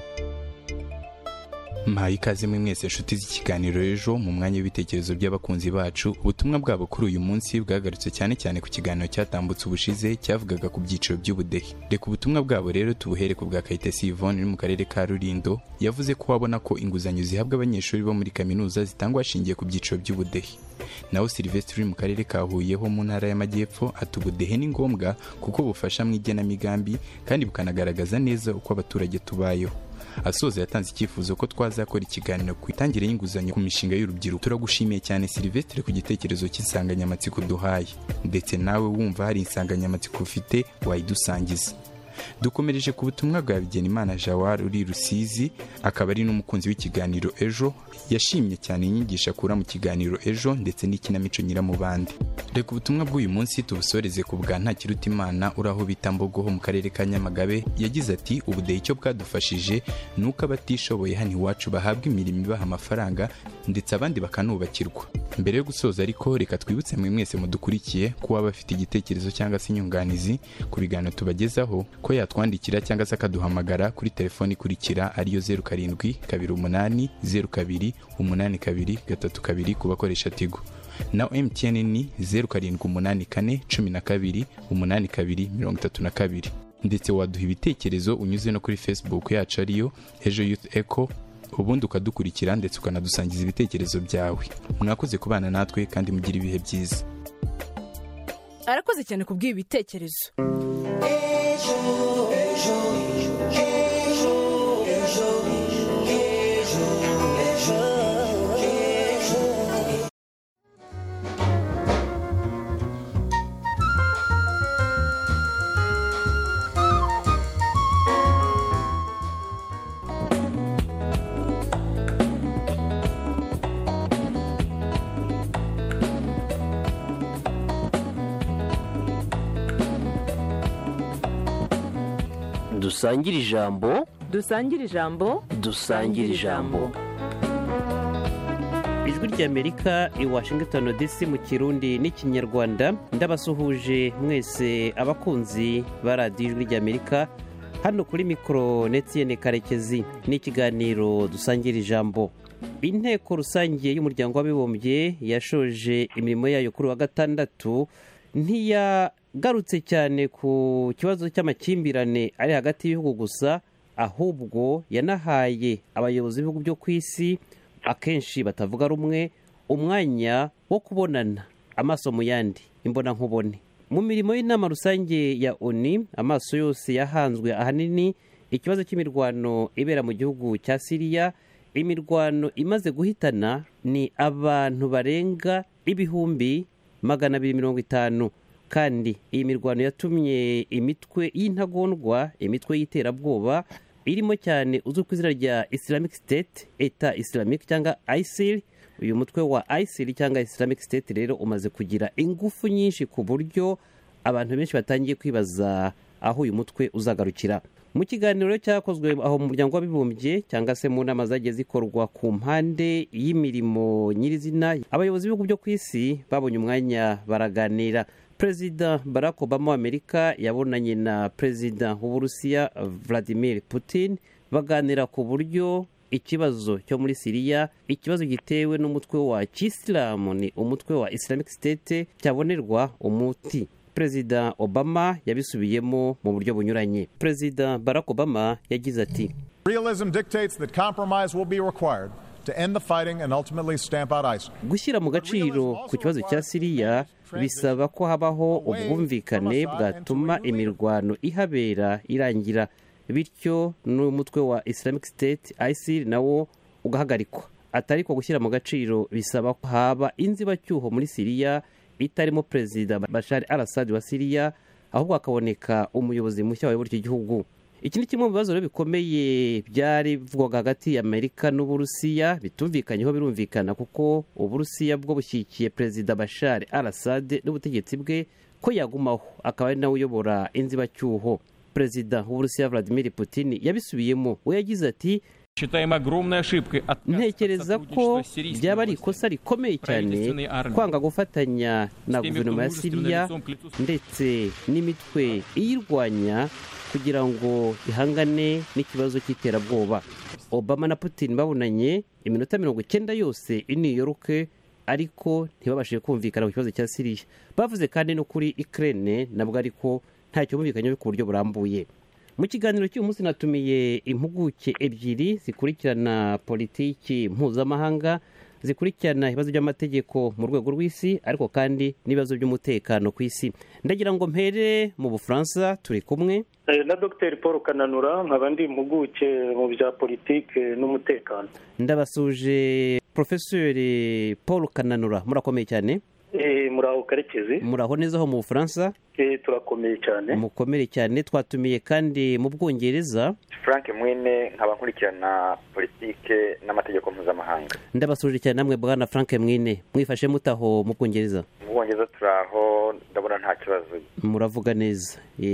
mpaye ikaze mwese inshuti z'ikiganiro ejo mu mwanya w'ibitekerezo by'abakunzi bacu ubutumwa bwabo kuri uyu munsi bwagarutse cyane cyane ku kiganiro cyatambutse ubushize cyavugaga ku byiciro by'ubudehe reka ubutumwa bwabo rero tubuhere ku bwa Kayitesi Yvonne uri mu karere ka Rulindo yavuze ko wabona ko inguzanyo zihabwa abanyeshuri bo muri kaminuza zitangwa hashingiye ku byiciro by'ubudehe naho Sylvestre uri mu karere ka Huye ho mu ntara y'Amajyepfo ati ubudehe ni ngombwa kuko bufasha mu igenamigambi kandi bukanagaragaza neza uko abaturage tubayeho asoza yatanze icyifuzo ko twazakora ikiganiro ku itangire y'inguzanyo ku mishinga y'urubyiruko turagushimiye cyane Sylvestre ku gitekerezo cy'insanganyamatsiko duhaye ndetse nawe wumva hari insanganyamatsiko ufite wayidusangiza dukomereje ku butumwa bwa Bigenimana Jawar uri Rusizi akaba ari n'umukunzi w'ikiganiro ejo yashimye cyane inyigisho akura mu kiganiro ejo ndetse n'ikinamico nyiramubande reka ubutumwa bw'uyu munsi tubusoreze ku bwa Ntakirutimana uri aho bita Mbogo ho mu karere ka Nyamagabe yagize ati ubudehe icyo bwadufashije ni uko abatishoboye hano iwacu bahabwa imirimo ibaha amafaranga ndetse abandi bakanubakirwa mbere yo gusoza ariko reka twibutse mwese mudukurikiye ko waba afite igitekerezo cyangwa se inyunganizi ku biganiro tubagezaho ko yatwandikira cyangwa se akaduhamagara kuri telefoni ikurikira ariyo 0728828232 ku bakoresha Tigo naho MTN ni 0784128232 ndetse waduha ibitekerezo unyuze no kuri Facebook yacu ariyo Ejo Youth Echo ubundi ukadukurikira ndetse ukanadusangiza ibitekerezo byawe mwakoze kubana natwe kandi mugira ibihe byiza arakoze cyane kubw'ibi bitekerezo ejo dusangire ijambo dusangire ijambo dusangire ijambo. ijwi ry'Amerika i Washington DC mu kirundi n'ikinyarwanda, ndabasuhuje mwese abakunzi ba radiyo ijwi ry'Amerika. Hano kuri mikoro Etienne Karekezi n'ikiganiro dusangira ijambo. Inteko rusange y'umuryango w'abibumbye yashoje imirimo yayo kuri wa gatandatu, ntiyagarutse cyane ku kibazo cy'amakimbirane ari hagati y'ibihugu gusa, ahubwo yanahaye abayobozi b'ibihugu byo ku isi akenshi batavuga rumwe umwanya wo kubonana amaso mu yandi, imbona nkubone. Mu mirimo y'inama rusange ya ONU, amaso yose yahanzwe ahanini ikibazo cy'imirwano ibera mu gihugu cya Syria. Imirwano imaze guhitana ni abantu barenga ibihumbi 250, kandi iyi mirwano yatumye imitwe y'intagondwa, imitwe y'iterabwoba irimo cyane uzwi ku izina rya Islamic State, Eta Islamic cyangwa ISIL. Uyu mutwe wa ISIL cyangwa Islamic State rero umaze kugira ingufu nyinshi ku buryo abantu benshi batangiye kwibaza aho uyu mutwe uzagarukira. Mu kiganiro cyakozwe aho mu muryango w'abibumbye cyangwa se mu nama zagiye zikorwa ku mpande y'imirimo nyirizina, abayobozi b'ibihugu byo ku isi babonye umwanya baraganira. Perezida Barack Obama w'Amerika yabonanye na Perezida w'Uburusiya Vladimir Putin, baganira ku buryo ikibazo cyo muri Syria, ikibazo gitewe n'umutwe wa Kisilamu, ni umutwe wa Islamic State, cyabonerwa umuti. Perezida Obama yabisubiyemo mu buryo bunyuranye. Perezida Barack Obama yagize ati, Realism dictates that compromise will be required to end the fighting and ultimately stamp out ISIL. Gushyira mu gaciro ku kibazo cya Syria bisaba ko habaho ubwumvikane bwatuma imirwano ihabera irangira, bityo n'umutwe wa Islamic State ISIL nawo ugahagarikwa. Atari ko gushyira mu gaciro bisaba ko haba inzibacyuho muri Syria itarimo Perezida Bashar al-Assad wa Syria, ahubwo hakaboneka umuyobozi mushya wayobora iki gihugu. Iki ni kimwe mu bibazo bikomeye byari bivugwaga hagati ya Amerika n'Uburusiya, bitumvikanyeho birumvikana kuko Uburusiya bwo bushyigikiye Perezida Bashar al-Assad n'ubutegetsi bwe ko yagumaho, akaba ari nawe uyobora inzibacyuho. Perezida w'Uburusiya Vladimir Putin yabisubiyemo, we yagize ati, ntekereza ko byaba ari ikosa rikomeye cyane kwanga gufatanya na guverinoma ya Syria ndetse n'imitwe iyirwanya kugira ngo ihangane n'ikibazo cy'iterabwoba. Obama na Putin babonanye iminota 90 yose i New York, ariko ntibabashije kumvikana ku kibazo cya Syria. Bavuze kandi no kuri Ukraine, nabwo ariko ntacyo bumvikanye ku buryo burambuye. Mu kiganiro cy'uyu munsi natumiye impuguke ebyiri zikurikirana politiki mpuzamahanga, zikurikirana ibibazo by'amategeko mu rwego rw'isi, ariko kandi n'ibibazo by'umutekano ku isi. Ndagira ngo mpere mu Bufaransa, turi kumwe na Dr Paul Kananura, nkaba ndi impuguke mu bya politiki n'umutekano. Ndabasuje Professeur Paul Kananura, murakomeye cyane. Muraho Karekezi. Muraho neza ho mu Bufaransa? Turakomeye cyane. Mukomere cyane. Twatumiye kandi mu Bwongereza Frank Mwine, nkaba nkurikirana politike n'amategeko mpuzamahanga. Ndabasuje cyane namwe bwana Frank Mwine, mwifashe mutaho mu Bwongereza? Mu Bwongereza turaho, ndabona nta kibazo. Muravuga neza.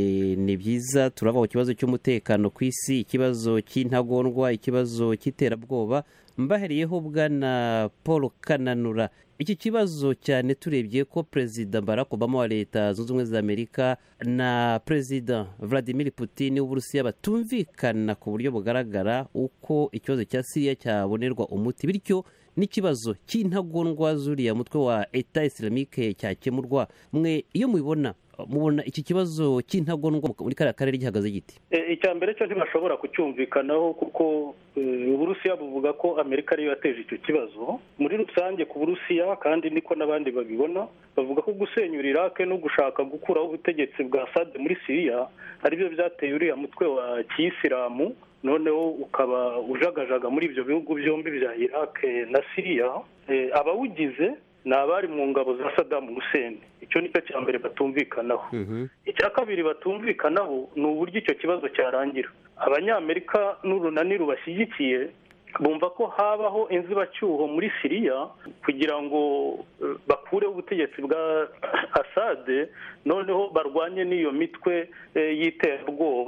Ni byiza, turava ku kibazo cy'umutekano ku isi, ikibazo cy'intagondwa, ikibazo cy'iterabwoba. Mbaheriyeho bwana Paul Kananura, iki kibazo cyane turebye ko Perezida Barack Obama wa Leta Zunze Ubumwe za Amerika na Perezida Vladimir Putin w'Uburusiya batumvikana ku buryo bugaragara uko ikibazo cya Syria cyabonerwa umuti, bityo n'ikibazo cy'intagondwa zuriya mutwe wa Eta Islamique cyakemurwa. Mwe iyo mubona iki kibazo cy'intagondwa muri kariya karere gihagaze giti? Icya mbere cyo ntibashobora kucyumvikanaho kuko Uburusiya buvuga ko Amerika ariyo yateje icyo kibazo muri rusange ku Burusiya, kandi niko n'abandi babibona. Bavuga ko gusenyura Iraq no gushaka gukuraho ubutegetsi bwa Assad muri Syria aribyo byateye uriya mutwe wa Kiyisilamu, noneho ukaba ujagajaga muri ibyo bihugu byombi bya Iraq na Syria. Abawugize ni abari mu ngabo za Saddam Hussein. Icyo nicyo cya mbere batumvikanaho. Icya kabiri batumvikanaho ni uburyo icyo kibazo cyarangira. Abanyamerika n'urunani rubashyigikiye bumva ko habaho inzibacyuho muri Syria kugira ngo bakureho ubutegetsi bwa Assad, noneho barwanye n'iyo mitwe y'iterabwoba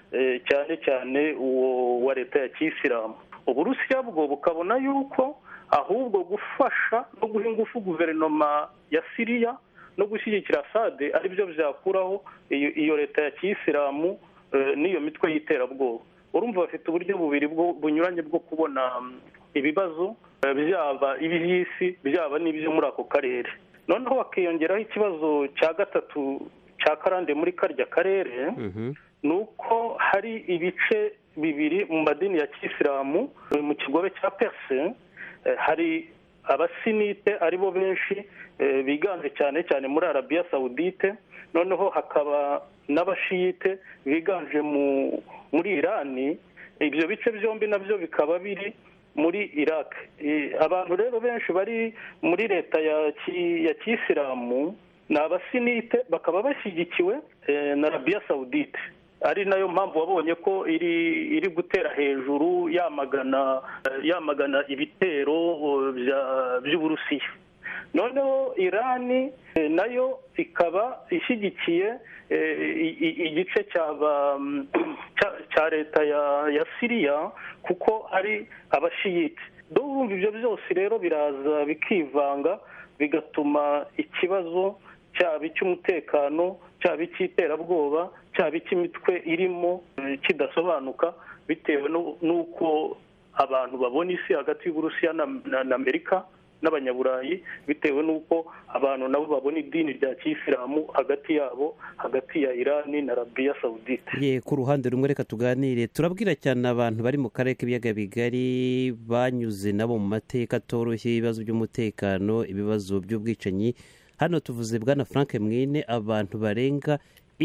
cyane cyane uwo wa leta ya kiyisilamu. Uburusiya bwo bukabona yuko ahubwo gufasha no guha ingufu guverinoma ya Siriya no gushyigikira Asade ari byo byakuraho iyo leta ya kiyisilamu n'iyo mitwe y'iterabwoba. Urumva bafite uburyo bubiri bunyuranye bwo kubona ibibazo, byaba iby'isi byaba n'ibyo muri ako karere. Noneho bakiyongeraho ikibazo cya gatatu cya karande muri karya karere, ni uko hari ibice bibiri mu madini ya kiyisilamu mu kigobe cya Perse. Hari abasinite aribo benshi biganje cyane cyane muri Arabiya Sawudite, noneho hakaba n'abashiyite biganje muri Irani. Ibyo bice byombi nabyo bikaba biri muri Iraq. Abantu rero benshi bari muri leta ya kiyisilamu ni abasinite, bakaba bashyigikiwe na Arabiya Sawudite, ari nayo mpamvu wabonye ko iri gutera hejuru yamagana ibitero by'Uburusiya. Noneho Irani nayo ikaba ishyigikiye igice cya leta ya Siriya kuko ari abashiyite. Urumva ibyo byose rero biraza bikivanga, bigatuma ikibazo cyaba icy'umutekano, cyaba icy'iterabwoba, cyaba icy'imitwe irimo kidasobanuka, bitewe n'uko abantu babona isi hagati y'Uburusiya na Amerika n'abanyaburayi, bitewe n'uko abantu nabo babona idini rya kiyisilamu hagati yabo, hagati ya Irani na Arabiya Sawudite. Ku ruhande rumwe reka tuganire, turabwira cyane abantu bari mu karere k'ibiyaga bigari banyuze nabo mu mateka atoroshye, ibibazo by'umutekano, ibibazo by'ubwicanyi. Hano tuvuze Bwana Frank Mwine, abantu barenga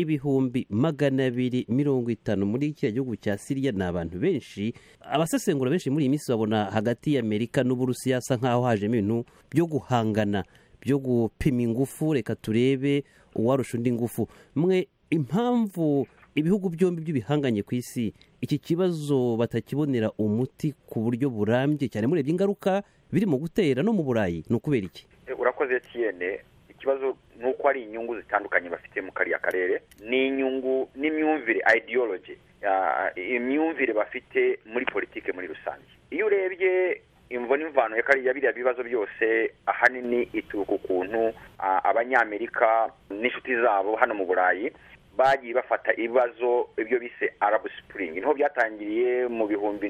250 muri iki gihugu cya Siriya ni abantu benshi. Abasesengura benshi muri iyi minsi babona hagati y'Amerika n'Uburusiya asa nkaho hajemo ibintu byo guhangana, byo gupima ingufu, reka turebe uwarusha undi ingufu. Mwe impamvu ibihugu byombi by'ibihanganye ku isi iki kibazo batakibonera umuti ku buryo burambye cyane, murebye ingaruka birimo gutera no mu Burayi, ni ukubera iki? Urakoze Etienne. Ikibazo ni uko ari inyungu zitandukanye bafite mu kariya karere, ni inyungu n'imyumvire, ideology, imyumvire bafite muri politike muri rusange. Iyo urebye imvo n'imvano ya kariya biriya bibazo byose ahanini ituruka ukuntu abanyamerika n'inshuti zabo hano mu Burayi bagiye bafata ibibazo ibyo bise Arab Spring. Niho byatangiriye mu bihumbi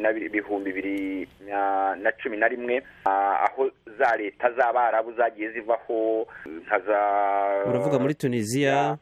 2011 aho za leta z'Abarabu zagiye zivaho, uravuga muri Tunisia,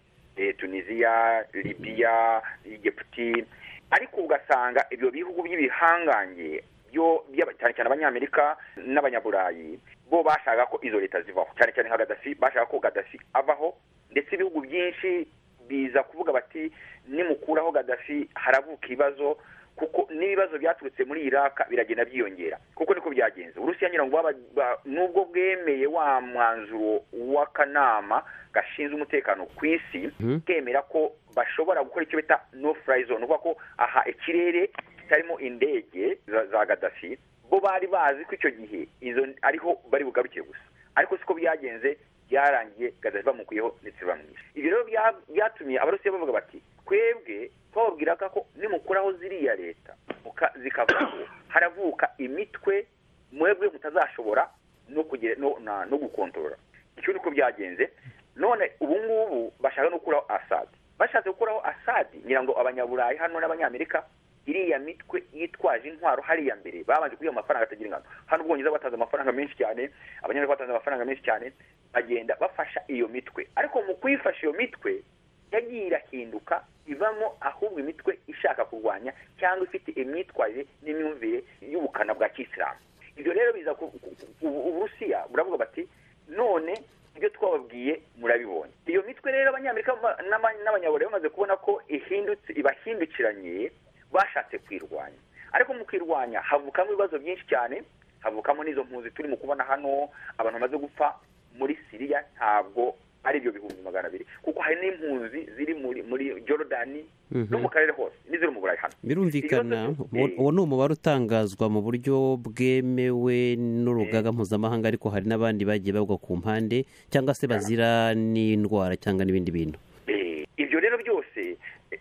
Libya, Egypt. Ariko ugasanga ibyo bihugu by'ibihanganye cyane cyane abanyamerika n'abanyaburayi bo bashaka ko izo leta zivaho, cyane cyane nka Gaddafi, bashaka ko Gaddafi avaho, ndetse ibihugu byinshi biza kuvuga bati nimukuraho Gaddafi haravuka ibibazo, kuko n'ibibazo byaturutse muri Iraq biragenda byiyongera. Kuko niko byagenze. Urusiya nyirango nubwo bwemeye wa mwanzuro w'akanama gashinzwe umutekano ku isi, kemera ko bashobora gukora icyo bita no fly zone, uvuga ko aha ikirere kitarimo indege za Gaddafi. Bo bari bazi ko icyo gihe izo ariho bari bugarukiye gusa, ariko siko byagenze. Byarangiye Gaddafi bamukuyeho ndetse bamwishe. Ibyo rero byatumye Abarusiya bavuga bati twebwe twababwiraga ko nimukuraho ziriya leta zikavuga haravuka imitwe mwebwe mutazashobora no gukontorora. Icyo niko byagenze. None ubu ngubu bashaka no gukuraho Assad. Bashatse gukuraho Assad, nyirango abanyaburayi hano n'abanyamerika iriya mitwe yitwaje intwaro hariya mbere babanje kuyiha amafaranga atagira ingano. Hano Ubwongereza batanze amafaranga menshi cyane, abanyamerika batanze amafaranga menshi cyane, bagenda bafasha iyo mitwe. Ariko mu kuyifasha iyo mitwe yagiye irahinduka, ivamo ahubwo imitwe ishaka kurwanya cyangwa ifite imyitwarire n'imyumvire y'ubukana bwa kiyisilamu. Ibyo rero biza Uburusiya buravuga bati none ibyo twababwiye murabibonye. Iyo mitwe rero abanyamerika n'abanyaburayi bamaze kubona ko ibahindukiranye, bashatse kwirwanya. Ariko mu kwirwanya havukamo ibibazo byinshi cyane, havukamo n'izo mpunzi turi mu kubona hano, abantu bamaze gupfa muri Siriya ntabwo ari ibyo 200,000, kuko hari n'impunzi ziri muri Jordan no mu karere hose n'iziri mu Burayi hano. Birumvikana uwo ni umubare utangazwa mu buryo bwemewe n'urugaga mpuzamahanga, ariko hari n'abandi bagiye bagwa ku mpande cyangwa se bazira n'indwara cyangwa n'ibindi bintu. Ibyo rero byose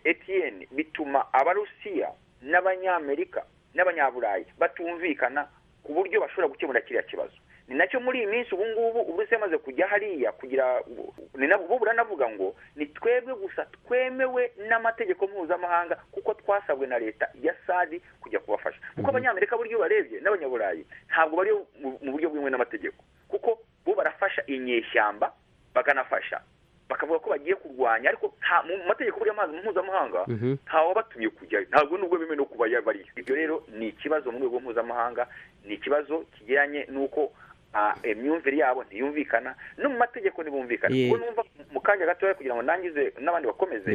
Etienne bituma abarusiya n'abanyamerika n'abanyaburayi batumvikana ku buryo bashobora gukemura kiriya kibazo. Ni nacyo muri iyi minsi ubu ngubu uburusiya yamaze kujya hariya kugira bo buranavuga ngo ni twebwe gusa twemewe n'amategeko mpuzamahanga kuko twasabwe na leta ya Sadi kujya kubafasha. Kuko abanyamerika buryo barebye n'abanyaburayi ntabwo bari mu buryo bw'imwe n'amategeko, kuko bo barafasha inyeshyamba bakanafasha bakavuga ko bagiye kurwanya, ariko mu mategeko y'amazi mpuzamahanga ntawe batumye kujyayo, ntabwo nubwo bemewe no kuba bariyo. Ibyo rero ni ikibazo mu rwego mpuzamahanga, ni ikibazo kijyanye n'uko imyumvire yabo ntiyumvikana no mu mategeko ntibumvikana. Kuko numva mu kanya gatoya kugira ngo nangize n'abandi bakomeze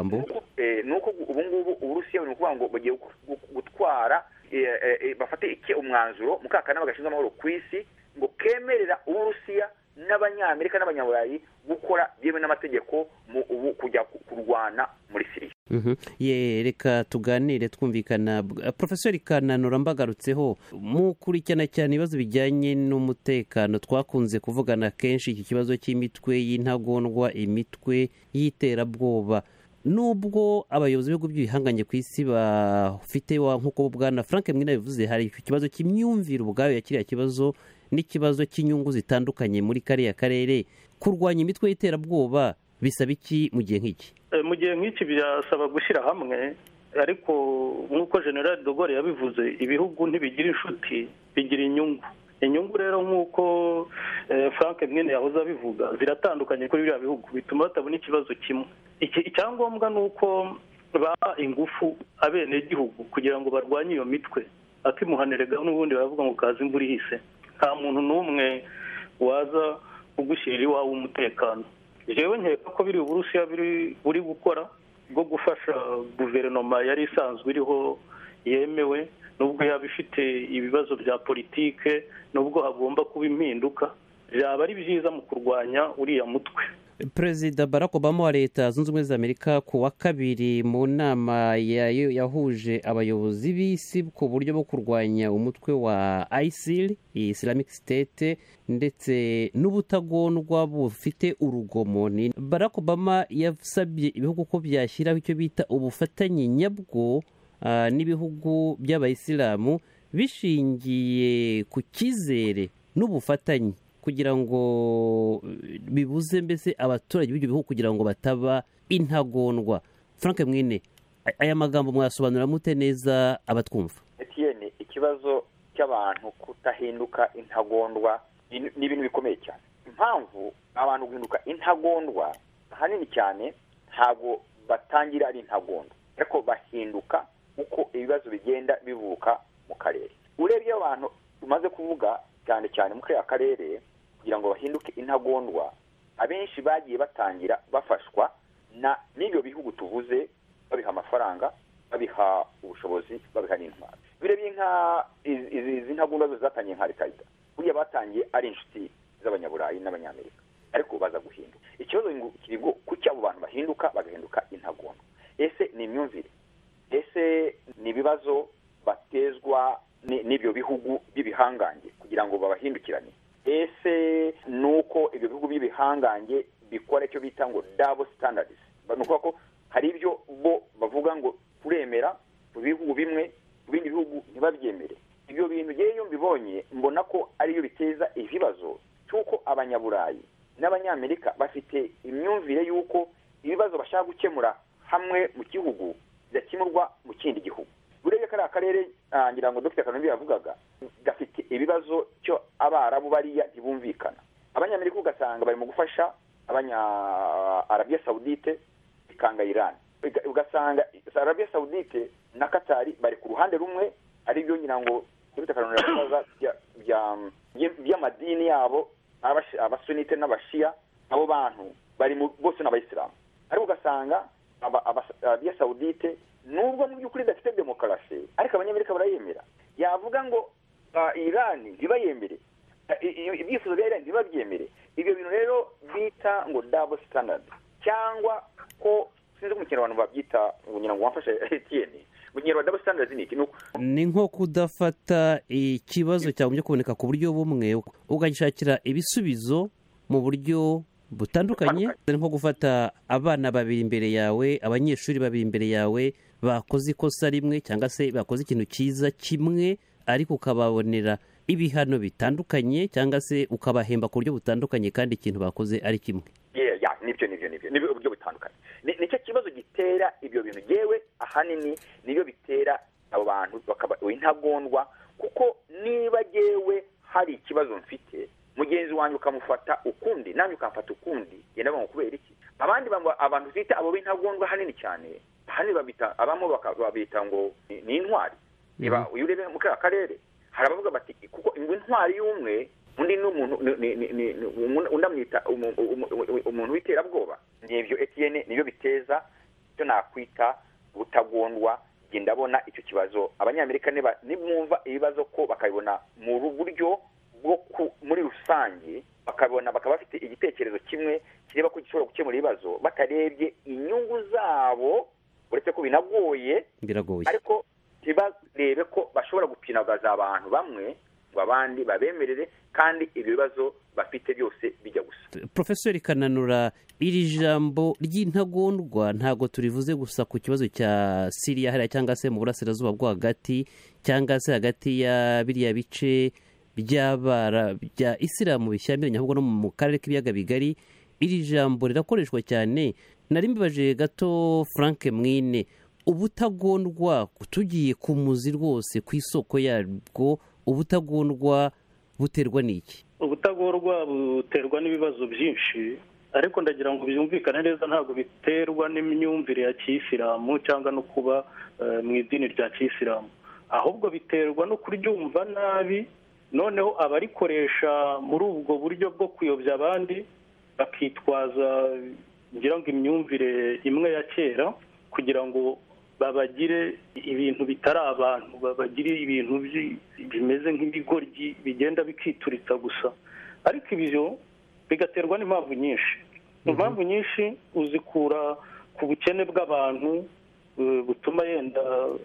nuko ubu ngubu uburusiya buri kuvuga ngo bagiye gutwara bafate umwanzuro mu kakana bagashinga amahoro ku isi ngo kemerera uburusiya n'abanyamerika n'abanyaburayi gukora byemewe n'amategeko kujya kurwana muri Syria. Reka tuganire twumvikana. Profesor Kananura mbagarutseho mukurikirana cyane ibibazo bijyanye n'umutekano, twakunze kuvugana kenshi iki kibazo cy'imitwe y'intagondwa, imitwe y'iterabwoba. Nubwo abayobozi b'ibihugu by'ibihanganye ku isi bafite nk'uko bwana Frank Mwina bivuze, hari ikibazo cy'imyumvire ubwayo ya kiriya kibazo n'ikibazo cy'inyungu zitandukanye muri kariya karere. Kurwanya imitwe y'iterabwoba bisaba iki mu gihe nk'iki? Mu gihe nk'iki birasaba gushyira hamwe, ariko nk'uko General de Gaulle yabivuze, ibihugu ntibigira inshuti, bigira inyungu rero nk'uko Frank Mwene yahoze abivuga ziratandukanye kuri biriya bihugu, bituma batabona ikibazo kimwe. Icyangombwa ni uko baha ingufu abenegihugu kugira ngo barwanye iyo mitwe, akimuhanirega n'ubundi baravuga ngo kazi imvura ihise, nta muntu n'umwe waza kugushyirira iwawe umutekano. Jewe nkeka ko biri uburusiya buri gukora bwo gufasha guverinoma yari isanzwe iriho yemewe, nubwo yaba ifite ibibazo bya politike, nubwo hagomba kuba impinduka, byaba ari byiza mu kurwanya uriya mutwe. Perezida Barack Obama wa Leta Zunze Ubumwe za Amerika ku wa kabiri mu nama yahuje abayobozi b'isi ku buryo bwo kurwanya umutwe wa ISIL, Islamic State, ndetse n'ubutagondwa bufite urugomo. Barack Obama yasabye ibihugu ko byashyiraho icyo bita ubufatanye nyabwo n'ibihugu by'abayisilamu bishingiye ku cyizere n'ubufatanye, kugira ngo bibuze mbese abaturage b'ibyo bihugu kugira ngo bataba intagondwa. Frank Mwine, aya magambo mwasobanura mute neza abatwumva? Etienne, ikibazo cy'abantu kutahinduka intagondwa ni ibintu bikomeye cyane. Impamvu abantu guhinduka intagondwa hanini cyane ntabwo batangira ari intagondwa, ariko bahinduka uko ibibazo bigenda bivuka mu karere. Urebye abantu tumaze kuvuga cyane cyane mu karere kugira ngo bahinduke intagondwa, abenshi bagiye batangira bafashwa n'ibyo bihugu tuvuze, babiha amafaranga, babiha ubushobozi, babiha n'intwaro. Birebye izi ntagondwa zatangiye nka Al-Qaeda, buriya batangiye ari inshuti z'abanyaburayi n'abanyamerika, ariko baza guhinduka. Ikibazo kiriho kuki abo bantu bahinduka bagahinduka intagondwa. Ese ni imyumvire? Ese ni ibibazo batezwa n'ibyo bihugu by'ibihangange kugira ngo babahindukirane? Ese nuko ibyo bihugu by'ibihangange bikora icyo bita ngo double standards? Nuko ko hari ibyo bo bavuga ngo turemera mu bihugu bimwe, mu bindi bihugu ntibabyemere. Ibyo bintu iyo mbibonye mbona ko ariyo biteza ibibazo cy'uko abanyaburayi n'abanyamerika bafite imyumvire y'uko ibibazo bashaka gukemura hamwe mu gihugu bidakemurwa mu kindi gihugu. Burebe kari akarere ngira ngo Dr. Kanumbi yavugaga gafite ibibazo cyo abarabu bariya ntibumvikana. Abanyamerika ugasanga bari mu gufasha Arabia Saudite ikanga Iran, ugasanga Arabia Saudite na Qatar bari ku ruhande rumwe, ari byo ngira ngo Dr. Kanumbi yavugaga by'amadini yabo, abasunite n'abashia, abo bantu bari bose n'abayisilamu. Ariko ugasanga Arabia Saudite nubwo mu by'ukuri idafite demokarasi, ariko abanyamerika barayemera. Yavuga ngo Iran ntibayemere, ibyifuzo bya Iran ntibabyemere. Ibyo bintu rero bita ngo double standard, cyangwa ko sinzi mu kinyarwanda babyita ngira ngo wamfashe Etienne, mu kinyarwanda double standard ni iki? Ni nko kudafata ikibazo cyagombye kuboneka ku buryo bumwe ukagishakira ibisubizo mu buryo butandukanye nko gufata abana babiri imbere yawe, abanyeshuri babiri imbere yawe bakoze ikosa rimwe cyangwa se bakoze ikintu cyiza kimwe, ariko ukababonera ibihano bitandukanye cyangwa se ukabahemba ku buryo butandukanye kandi ikintu bakoze ari kimwe. nibyo uburyo butandukanye. Nicyo kibazo gitera ibyo bintu, yewe ahanini nibyo bitera abo bantu bakaba intagondwa, kuko niba yewe hari ikibazo mfite, mugenzi wanjye ukamufata ukundi, nanjye ukamfata ukundi, yenda ngo kubera iki? Abandi abantu bita abo b'intagondwa hanini cyane, hanini babita babita ngo ni intwari. Niba uyu urebe mu karere hari abavuga bati kuko intwari y'umwe undi n'umuntu undamwita umuntu w'iterabwoba. Nibyo Etienne, nibyo biteza icyo nakwita ubutagondwa. Ndabona icyo kibazo abanyamerika nimwumva ibibazo ko bakabibona mu buryo bwo muri rusange, bakabona bakaba bafite igitekerezo kimwe kireba ko gishobora gukemura ibibazo batarebye inyungu zabo, uretse ko biragoye, ariko ntibarebe ko bashobora gupinagaza abantu bamwe ngo abandi babemerere kandi ibyo bibazo bafite byose bijya gusa. Profesor Kananura, iri jambo ry'intagondwa ntago turivuze gusa ku kibazo cya Syria hariya cyangwa se mu burasirazuba bwo hagati cyangwa se hagati ya biriya bice bya Isilamu bishyamiranye, ahubwo no mu karere k'ibiyaga bigari iri jambo rirakoreshwa cyane. Nari mbibaje gato Frank Mwine, ubutagondwa tugiye ku muzi rwose ku isoko yabwo, ubutagondwa buterwa n'iki? Ubutagondwa buterwa n'ibibazo byinshi, ariko ndagira ngo byumvikane neza, ntabwo biterwa n'imyumvire ya kiyisilamu cyangwa no kuba mu idini rya kiyisilamu, ahubwo biterwa no kuryumva nabi, noneho abarikoresha muri ubwo buryo bwo kuyobya abandi bakitwaza ngira ngo imyumvire imwe ya kera kugira ngo babagire ibintu bitari abantu, babagire ibintu bimeze nk'ibigoryi bigenda bikituritsa gusa. Ariko ibyo bigaterwa n'impamvu nyinshi. Impamvu nyinshi uzikura ku bukene bw'abantu butuma yenda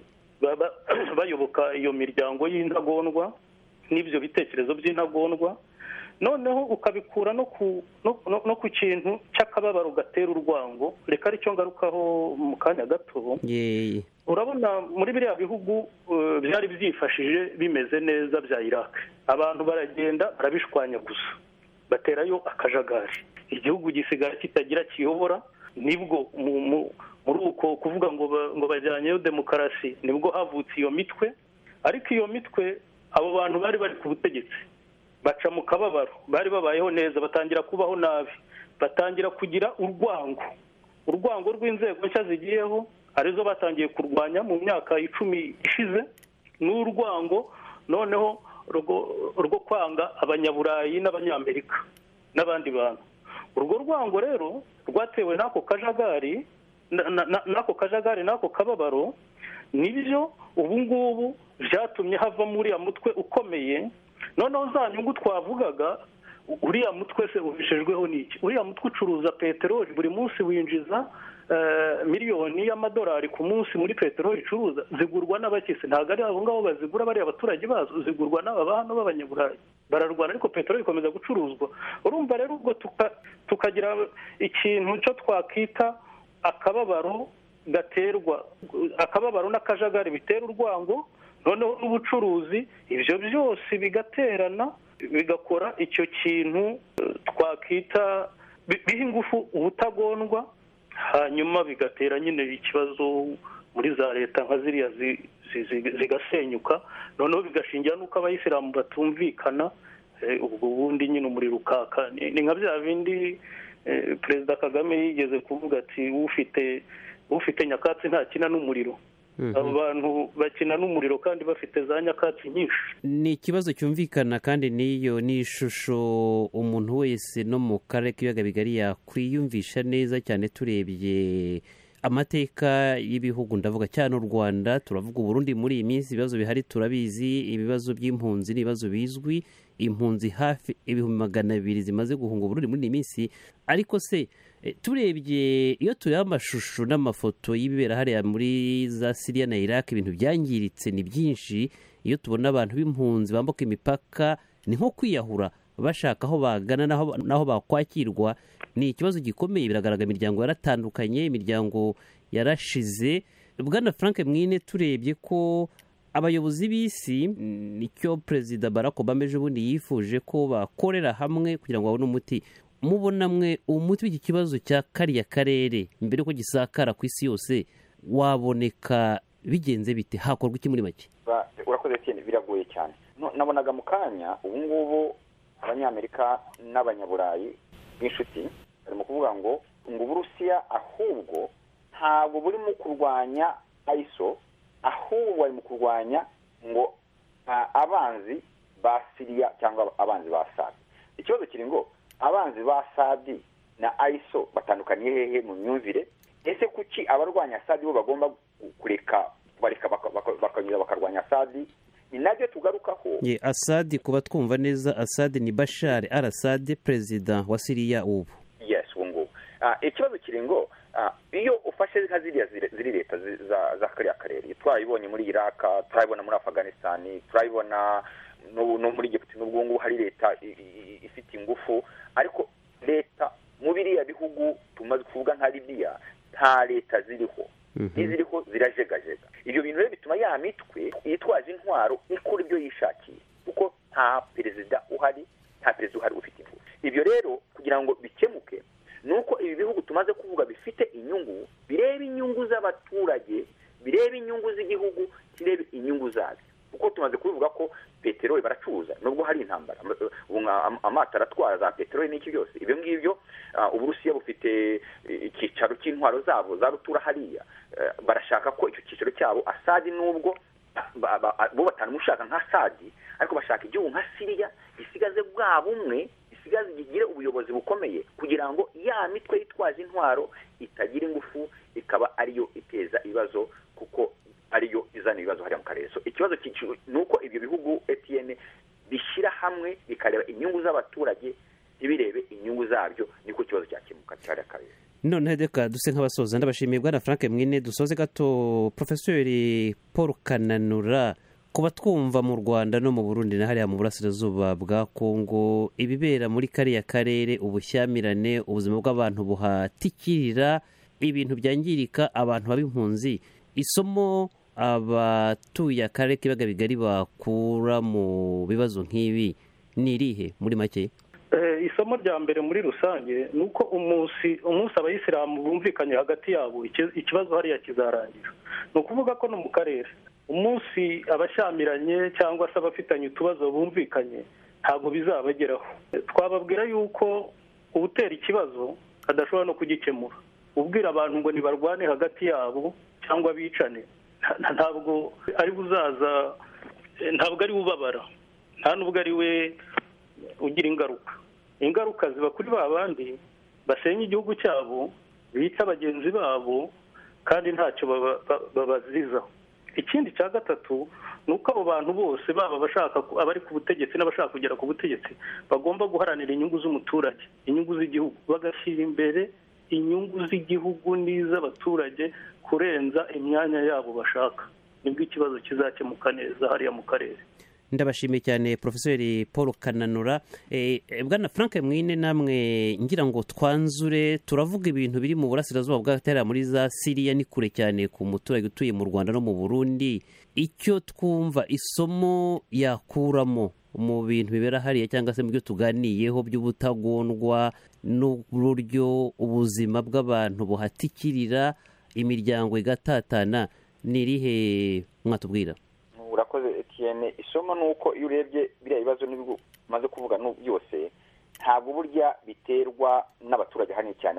bayoboka iyo miryango y'intagondwa n'ibyo bitekerezo by'intagondwa, noneho ukabikura no ku kintu cy'akababaro gatera urwango. Reka aricyo ngarukaho mu kanya gato. Urabona muri biriya bihugu byari byifashije bimeze neza bya Iraq, abantu baragenda barabishwanya gusa, baterayo akajagari, igihugu gisigara kitagira kiyobora. Nibwo muri uko kuvuga ngo bajyanyeyo demokarasi, nibwo havutse iyo mitwe. Ariko iyo mitwe abo bantu bari bari ku butegetsi baca mu kababaro, bari babayeho neza, batangira kubaho nabi, batangira kugira urwango rw'inzego nshya zigiyeho, arizo batangiye kurwanya mu myaka 10 ishize, n'urwango noneho rwo kwanga abanyaburayi n'abanyamerika n'abandi bantu. Urwo rwango rero rwatewe n'ako kajagari n'ako kababaro, nibyo ubu ngubu byatumye hava muri ya mutwe ukomeye. Noneho za nyungu twavugaga, uriya mutwe se ubishejweho n'iki? Uriya mutwe ucuruza peteroli, buri munsi winjiza miliyoni y'amadolari ku munsi muri peteroli icuruza. Zigurwa n'abakisi, ntabwo ari abo ngabo bazigura, bariya abaturage bazo, zigurwa n'aba bantu b'abanyaburayi. Bararwana ariko peteroli ikomeza gucuruzwa. Urumva rero ubwo tukagira ikintu cyo twakita akababaro n'akajagari bitera urwango, noneho n'ubucuruzi, ibyo byose bigaterana bigakora icyo kintu twakita biha ingufu ubutagondwa, hanyuma bigatera nyine ikibazo muri za leta nka ziriya zigasenyuka, noneho bigashingira n'uko abayisilamu batumvikana. Ubwo bundi nyine umuriro ukaka. Ni nka bya bindi Perezida Kagame yigeze kuvuga ati ufite nyakatsi ntakina n'umuriro. Abo bantu bakina n'umuriro kandi bafite za nyakatsi nyinshi. Ni ikibazo cyumvikana, kandi niyo ni ishusho umuntu wese no mu karere k'ibiyaga bigari yakwiyumvisha neza cyane. Turebye amateka y'ibihugu, ndavuga cyane u Rwanda, turavuga Burundi muri iyi minsi, ibibazo bihari turabizi, ibibazo by'impunzi n'ibibazo bizwi, impunzi hafi 200,000 zimaze guhunga Burundi muri iyi minsi. Ariko se turebye, iyo tureba amashusho n'amafoto y'ibibera hariya muri za Syria na Iraq, ibintu byangiritse ni byinshi. Iyo tubona abantu b'impunzi bambuka imipaka, ni nko kwiyahura. bashaka aho bagana n'aho bakwakirwa ni ikibazo gikomeye. Biragaragara imiryango yaratandukanye, imiryango yarashize. Bwana Frank Mwine, turebye ko abayobozi b'isi, nicyo Perezida Barack Obama ejo bundi yifuje ko bakorera hamwe kugira ngo babone umuti. Mubona mwe umuti w'iki kibazo cya kariya karere mbere yuko gisakara ku isi yose waboneka bigenze bite? Hakorwa iki muri make? Urakoze cyane, biragoye cyane. Nabonaga mu kanya ubu ngubu abanyamerika n'abanyaburayi b'inshuti barimo kuvuga ngo Uburusiya ahubwo ntabwo buri mu kurwanya ISO, ahubwo bari mu kurwanya ngo abanzi ba Syria cyangwa abanzi ba Assad. Ikibazo kiri ngo abanzi ba Assad na ISO batandukaniye hehe mu myumvire? Ese kuki abarwanya Assad bo bagomba bareka bakanyura bakarwanya Assad? Ni nabyo tugarukaho. Assad, kuba twumva neza, Assad ni Bashar al-Assad, perezida wa Syria ubu. Yes, ubu. Ikibazo kiri ngo iyo ufashe nka ziri leta za kariya karere, twayibonye muri Iraq, turayibona muri Afghanistan, turayibona no muri Egypt, n'ubwo ngubu hari leta ifite ingufu, ariko leta mu biriya bihugu tumaze kuvuga nka Libya nta leta ziriho. Iziriho zirajegajega. Ibyo bintu rero bituma ya mitwe yitwaje intwaro ikora ibyo yishakiye, kuko nta perezida uhari ufite ingufu. Ibyo rero kugira ngo bikemuke nuko ibi bihugu tumaze kuvuga bifite inyungu, bireba inyungu z'abaturage, bireba inyungu z'igihugu, kireba inyungu zabyo. Kuko tumaze kubivuga ko peteroli baracuruza nubwo hari intambara, amato aratwara za peteroli n'iki byose. Ibyo ngibyo Uburusiya bufite icyicaro cy'intwaro zabo za rutura hariya, barashaka ko icyo cyicaro cyabo Assad, nubwo bo batanamushaka nka Assad, ariko bashaka igihugu nka Syria gisigaze bwa bumwe, gisigaze gigire ubuyobozi bukomeye, kugira ngo ya mitwe yitwaje intwaro itagira ingufu, ikaba ariyo iteza ibibazo, kuko ariyo izana ibibazo hariya mu karere. So ikibazo nuko ibyo bihugu Etienne bishyira hamwe bikareba inyungu z'abaturage, ntibirebe inyungu zabyo, niko ikibazo cyakemuka cyari akarere. None reka duse nk'abasoza, ndabashimiye Bwana Frank Mwine. Dusoze gato, Profeseri Paul Kananura, kuba twumva mu Rwanda no mu Burundi na hariya mu burasirazuba bwa Kongo ibibera muri kariya karere, ubushyamirane, ubuzima bw'abantu buhatikirira, ibintu byangirika, abantu b'impunzi, isomo abatuye akarere k'ibiyaga bigari bakura mu bibazo nk'ibi ni irihe muri make? Isomo rya mbere muri rusange ni uko umunsi abayisilamu bumvikanye hagati yabo, ikibazo hariya kizarangira. Ni ukuvuga ko no mu karere umunsi abashyamiranye cyangwa se abafitanye utubazo bumvikanye ntabwo bizabageraho. Twababwira yuko ubutera ikibazo adashobora no kugikemura. Ubwira abantu ngo nibarwane hagati yabo cyangwa bicane, ntabwo ari buzaza, ntabwo ari bubabara, nta nubwo ari we ugira ingaruka ziba kuri ba bandi basenya igihugu cyabo, bica bagenzi babo, kandi ntacyo babazizaho. Ikindi cya gatatu ni uko abo bantu bose, baba abari ku butegetsi n'abashaka kugera ku butegetsi, bagomba guharanira inyungu z'umuturage, inyungu z'igihugu, bagashyira imbere inyungu z'igihugu n'iz'abaturage kurenza imyanya yabo bashaka. Nibwo ikibazo kizakemuka neza hariya mu karere. Ndabashimiye cyane Profeseri Paul Kananura. Bwana Frank Mwine, namwe ngira ngo twanzure, turavuga ibintu biri mu burasirazuba bw'agatera muri za Syria, ni kure cyane ku muturage utuye mu Rwanda no mu Burundi. Icyo twumva isomo yakuramo mu bintu bibera hariya, cyangwa se mu byo tuganiyeho by'ubutagondwa n'uburyo ubuzima bw'abantu buhatikirira, imiryango igatatana, ni irihe mwatubwira? Urakoze Etienne. Isomo ni uko iyo urebye biriya bibazo n'ibyo maze kuvuga byose, ntabwo burya biterwa n'abaturage hanini cyane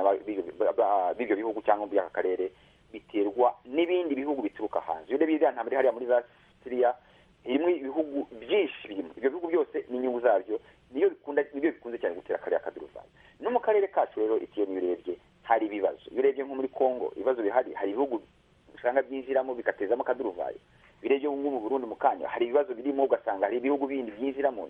b'ibyo bihugu cyangwa by'aka karere, biterwa n'ibindi bihugu bituruka hanze. Iyo urebye iriya ntambara hariya muri za Syria, irimo ibihugu byinshi birimo. Ibyo bihugu byose n'inyungu zabyo nibyo bikunze cyane gutera kariya kaduruvayo. No mu karere kacu rero Etienne, iyo urebye hari ibibazo. Iyo urebye nko muri Kongo ibibazo bihari, hari ibihugu usanga byinjiramo bigatezamo akaduruvayo. Birebye mu Burundi mu kanya hari ibibazo birimo, ugasanga hari ibihugu bindi byinjiramo.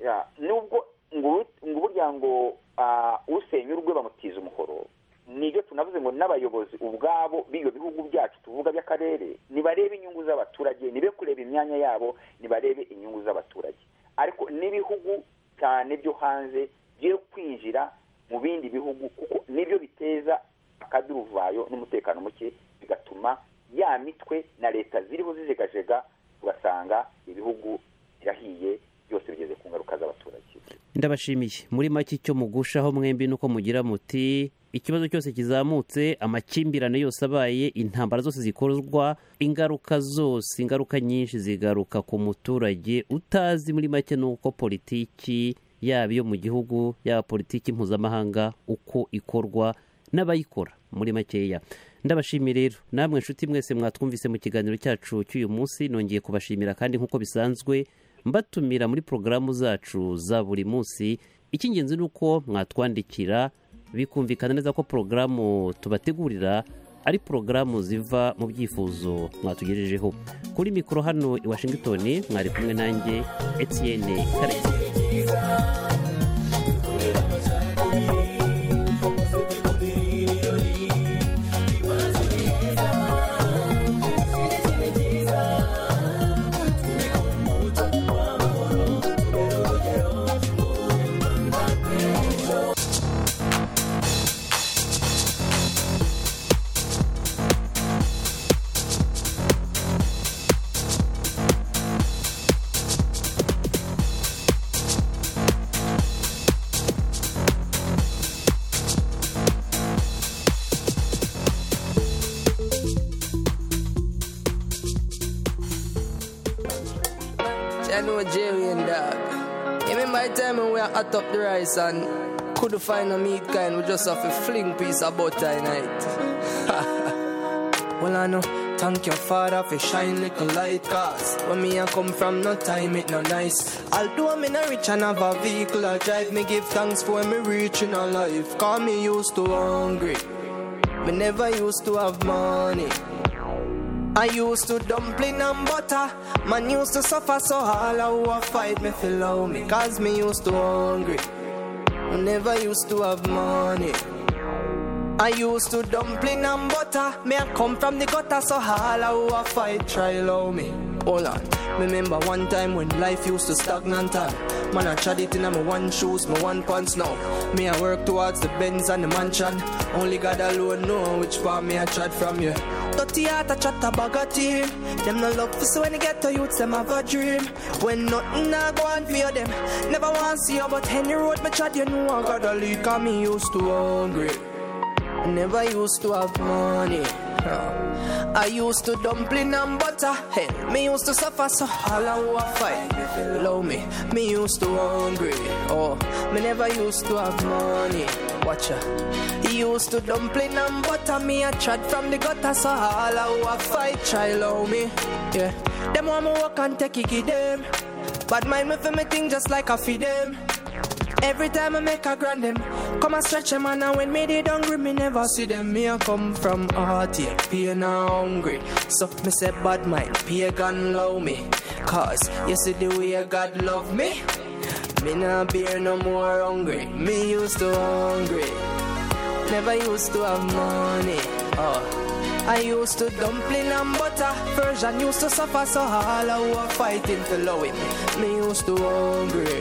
Nubwo ngo burya ngo usenya urwe bamutiza umuhoro, nibyo tunavuze ngo n'abayobozi ubwabo b'iyo bihugu byacu tuvuga by'akarere nibarebe inyungu z'abaturage, nibe kureba imyanya yabo, nibarebe inyungu z'abaturage. Ariko n'ibihugu cyane byo hanze byo kwinjira mu bindi bihugu kuko nibyo biteza akaduruvayo n'umutekano muke bigatuma ya mitwe na leta ziriho zizegajega ugasanga ibihugu birahiye byose bigeze ku ngaruka z'abaturage. Ndabashimiye muri make icyo mugushaho mwembi nuko mugira muti ikibazo cyose kizamutse, amakimbirane yose abaye, intambara zose zikorwa, ingaruka nyinshi zigaruka ku muturage utazi muri make nuko politiki yaba iyo mu gihugu yaba politiki mpuzamahanga uko ikorwa n'abayikora muri makeya. Ndabashimiye rero namwe nshuti mwese mwatwumvise mu kiganiro cyacu cy'uyu munsi. Nongeye kubashimira kandi nk'uko bisanzwe mbatumira muri porogaramu zacu za buri munsi. Icy'ingenzi ni uko mwatwandikira bikumvikana neza ko porogaramu tubategurira ari porogaramu ziva mu byifuzo mwatugejejeho. Kuri mikoro hano i Washington mwari kumwe nanjye Etienne Karekezi. Nigerian dog. You remember the time when we hot up the rice and couldn't find no meat kind, we just have a fling piece of butter in it. Well, I know, thank your father for shine little light, cause when me I come from no time it no nice. Although me not rich and have a vehicle I drive, me give thanks for when me reach in a life. Cause me used to hungry, me never used to have money. I used to dumpling and butter. Man used to suffer so all who a fight me feel love me. Cause me used to hungry, I never used to have money. I used to dumpling and butter. Me I come from the gutter so all who a fight try love me. Hold on, remember one time when life used to stagnant and man I tried it in my one shoes, my one pants now. Me I work towards the Benz and the mansion. Only God alone know which part me I tried from you. Dirty heart I chat a bag of team. Them no love for so when they get to youths them have a dream. When nothing I go on for them, never want see you but any road me chat you know I got a leak. Cause me used to hungry, never used to have money. I used to dumpling and butter. Hey, me used to suffer so all I who a fight love me. Me used to hungry. Oh, me never used to have money. Watch ya. He used to dumpling and butter. Me a chat from the gutter so all I who a fight try love me. Yeah, them want me walk and take it them. But mind me for me thing just like I feed them. Every time I make a grand them, come and stretch them and when me they hungry, me never see them. Me I come from heart, yeah, pain and hungry. So me say bad mind, pagan love me. Cause you see the way God love me. Me not bear no more hungry. Me used to hungry, never used to have money. Oh, I used to dumpling and butter. Version used to suffer so all who are fighting for love with me. Me used to hungry,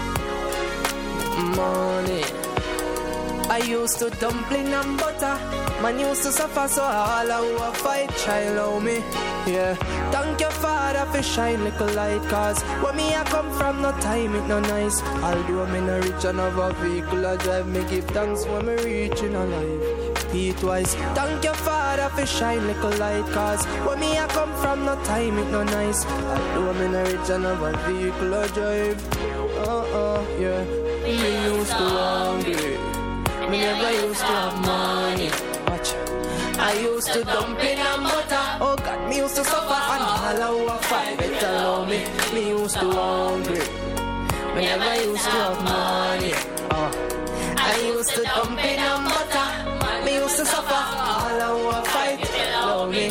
money. I used to dumpling and butter. Man used to suffer so all who a fight try love me. Yeah, thank your father for shine little light. Cause where me I come from no time it no nice. Although me no rich and have a vehicle I drive, me give thanks when me reach in a life. Pete wise, thank your father for shine little light. Cause where me I come from no time it no nice. Although me no rich and have a vehicle I drive. Yeah. Me used to hungry, me never used to have money. Watch, I used to dumpling and butter. Oh God, me used to suffer and all who a fight better love me. Me used to hungry, me never used to have money. I used to dumpling and butter. Me used to suffer all who a fight love me.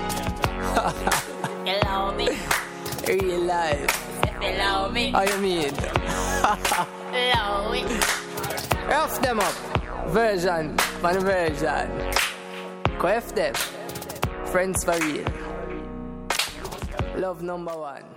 You love me. Real life. You love me. How you mean? Love me. Rough them up. Version, man version. Go F them. Friends for real. Love number one.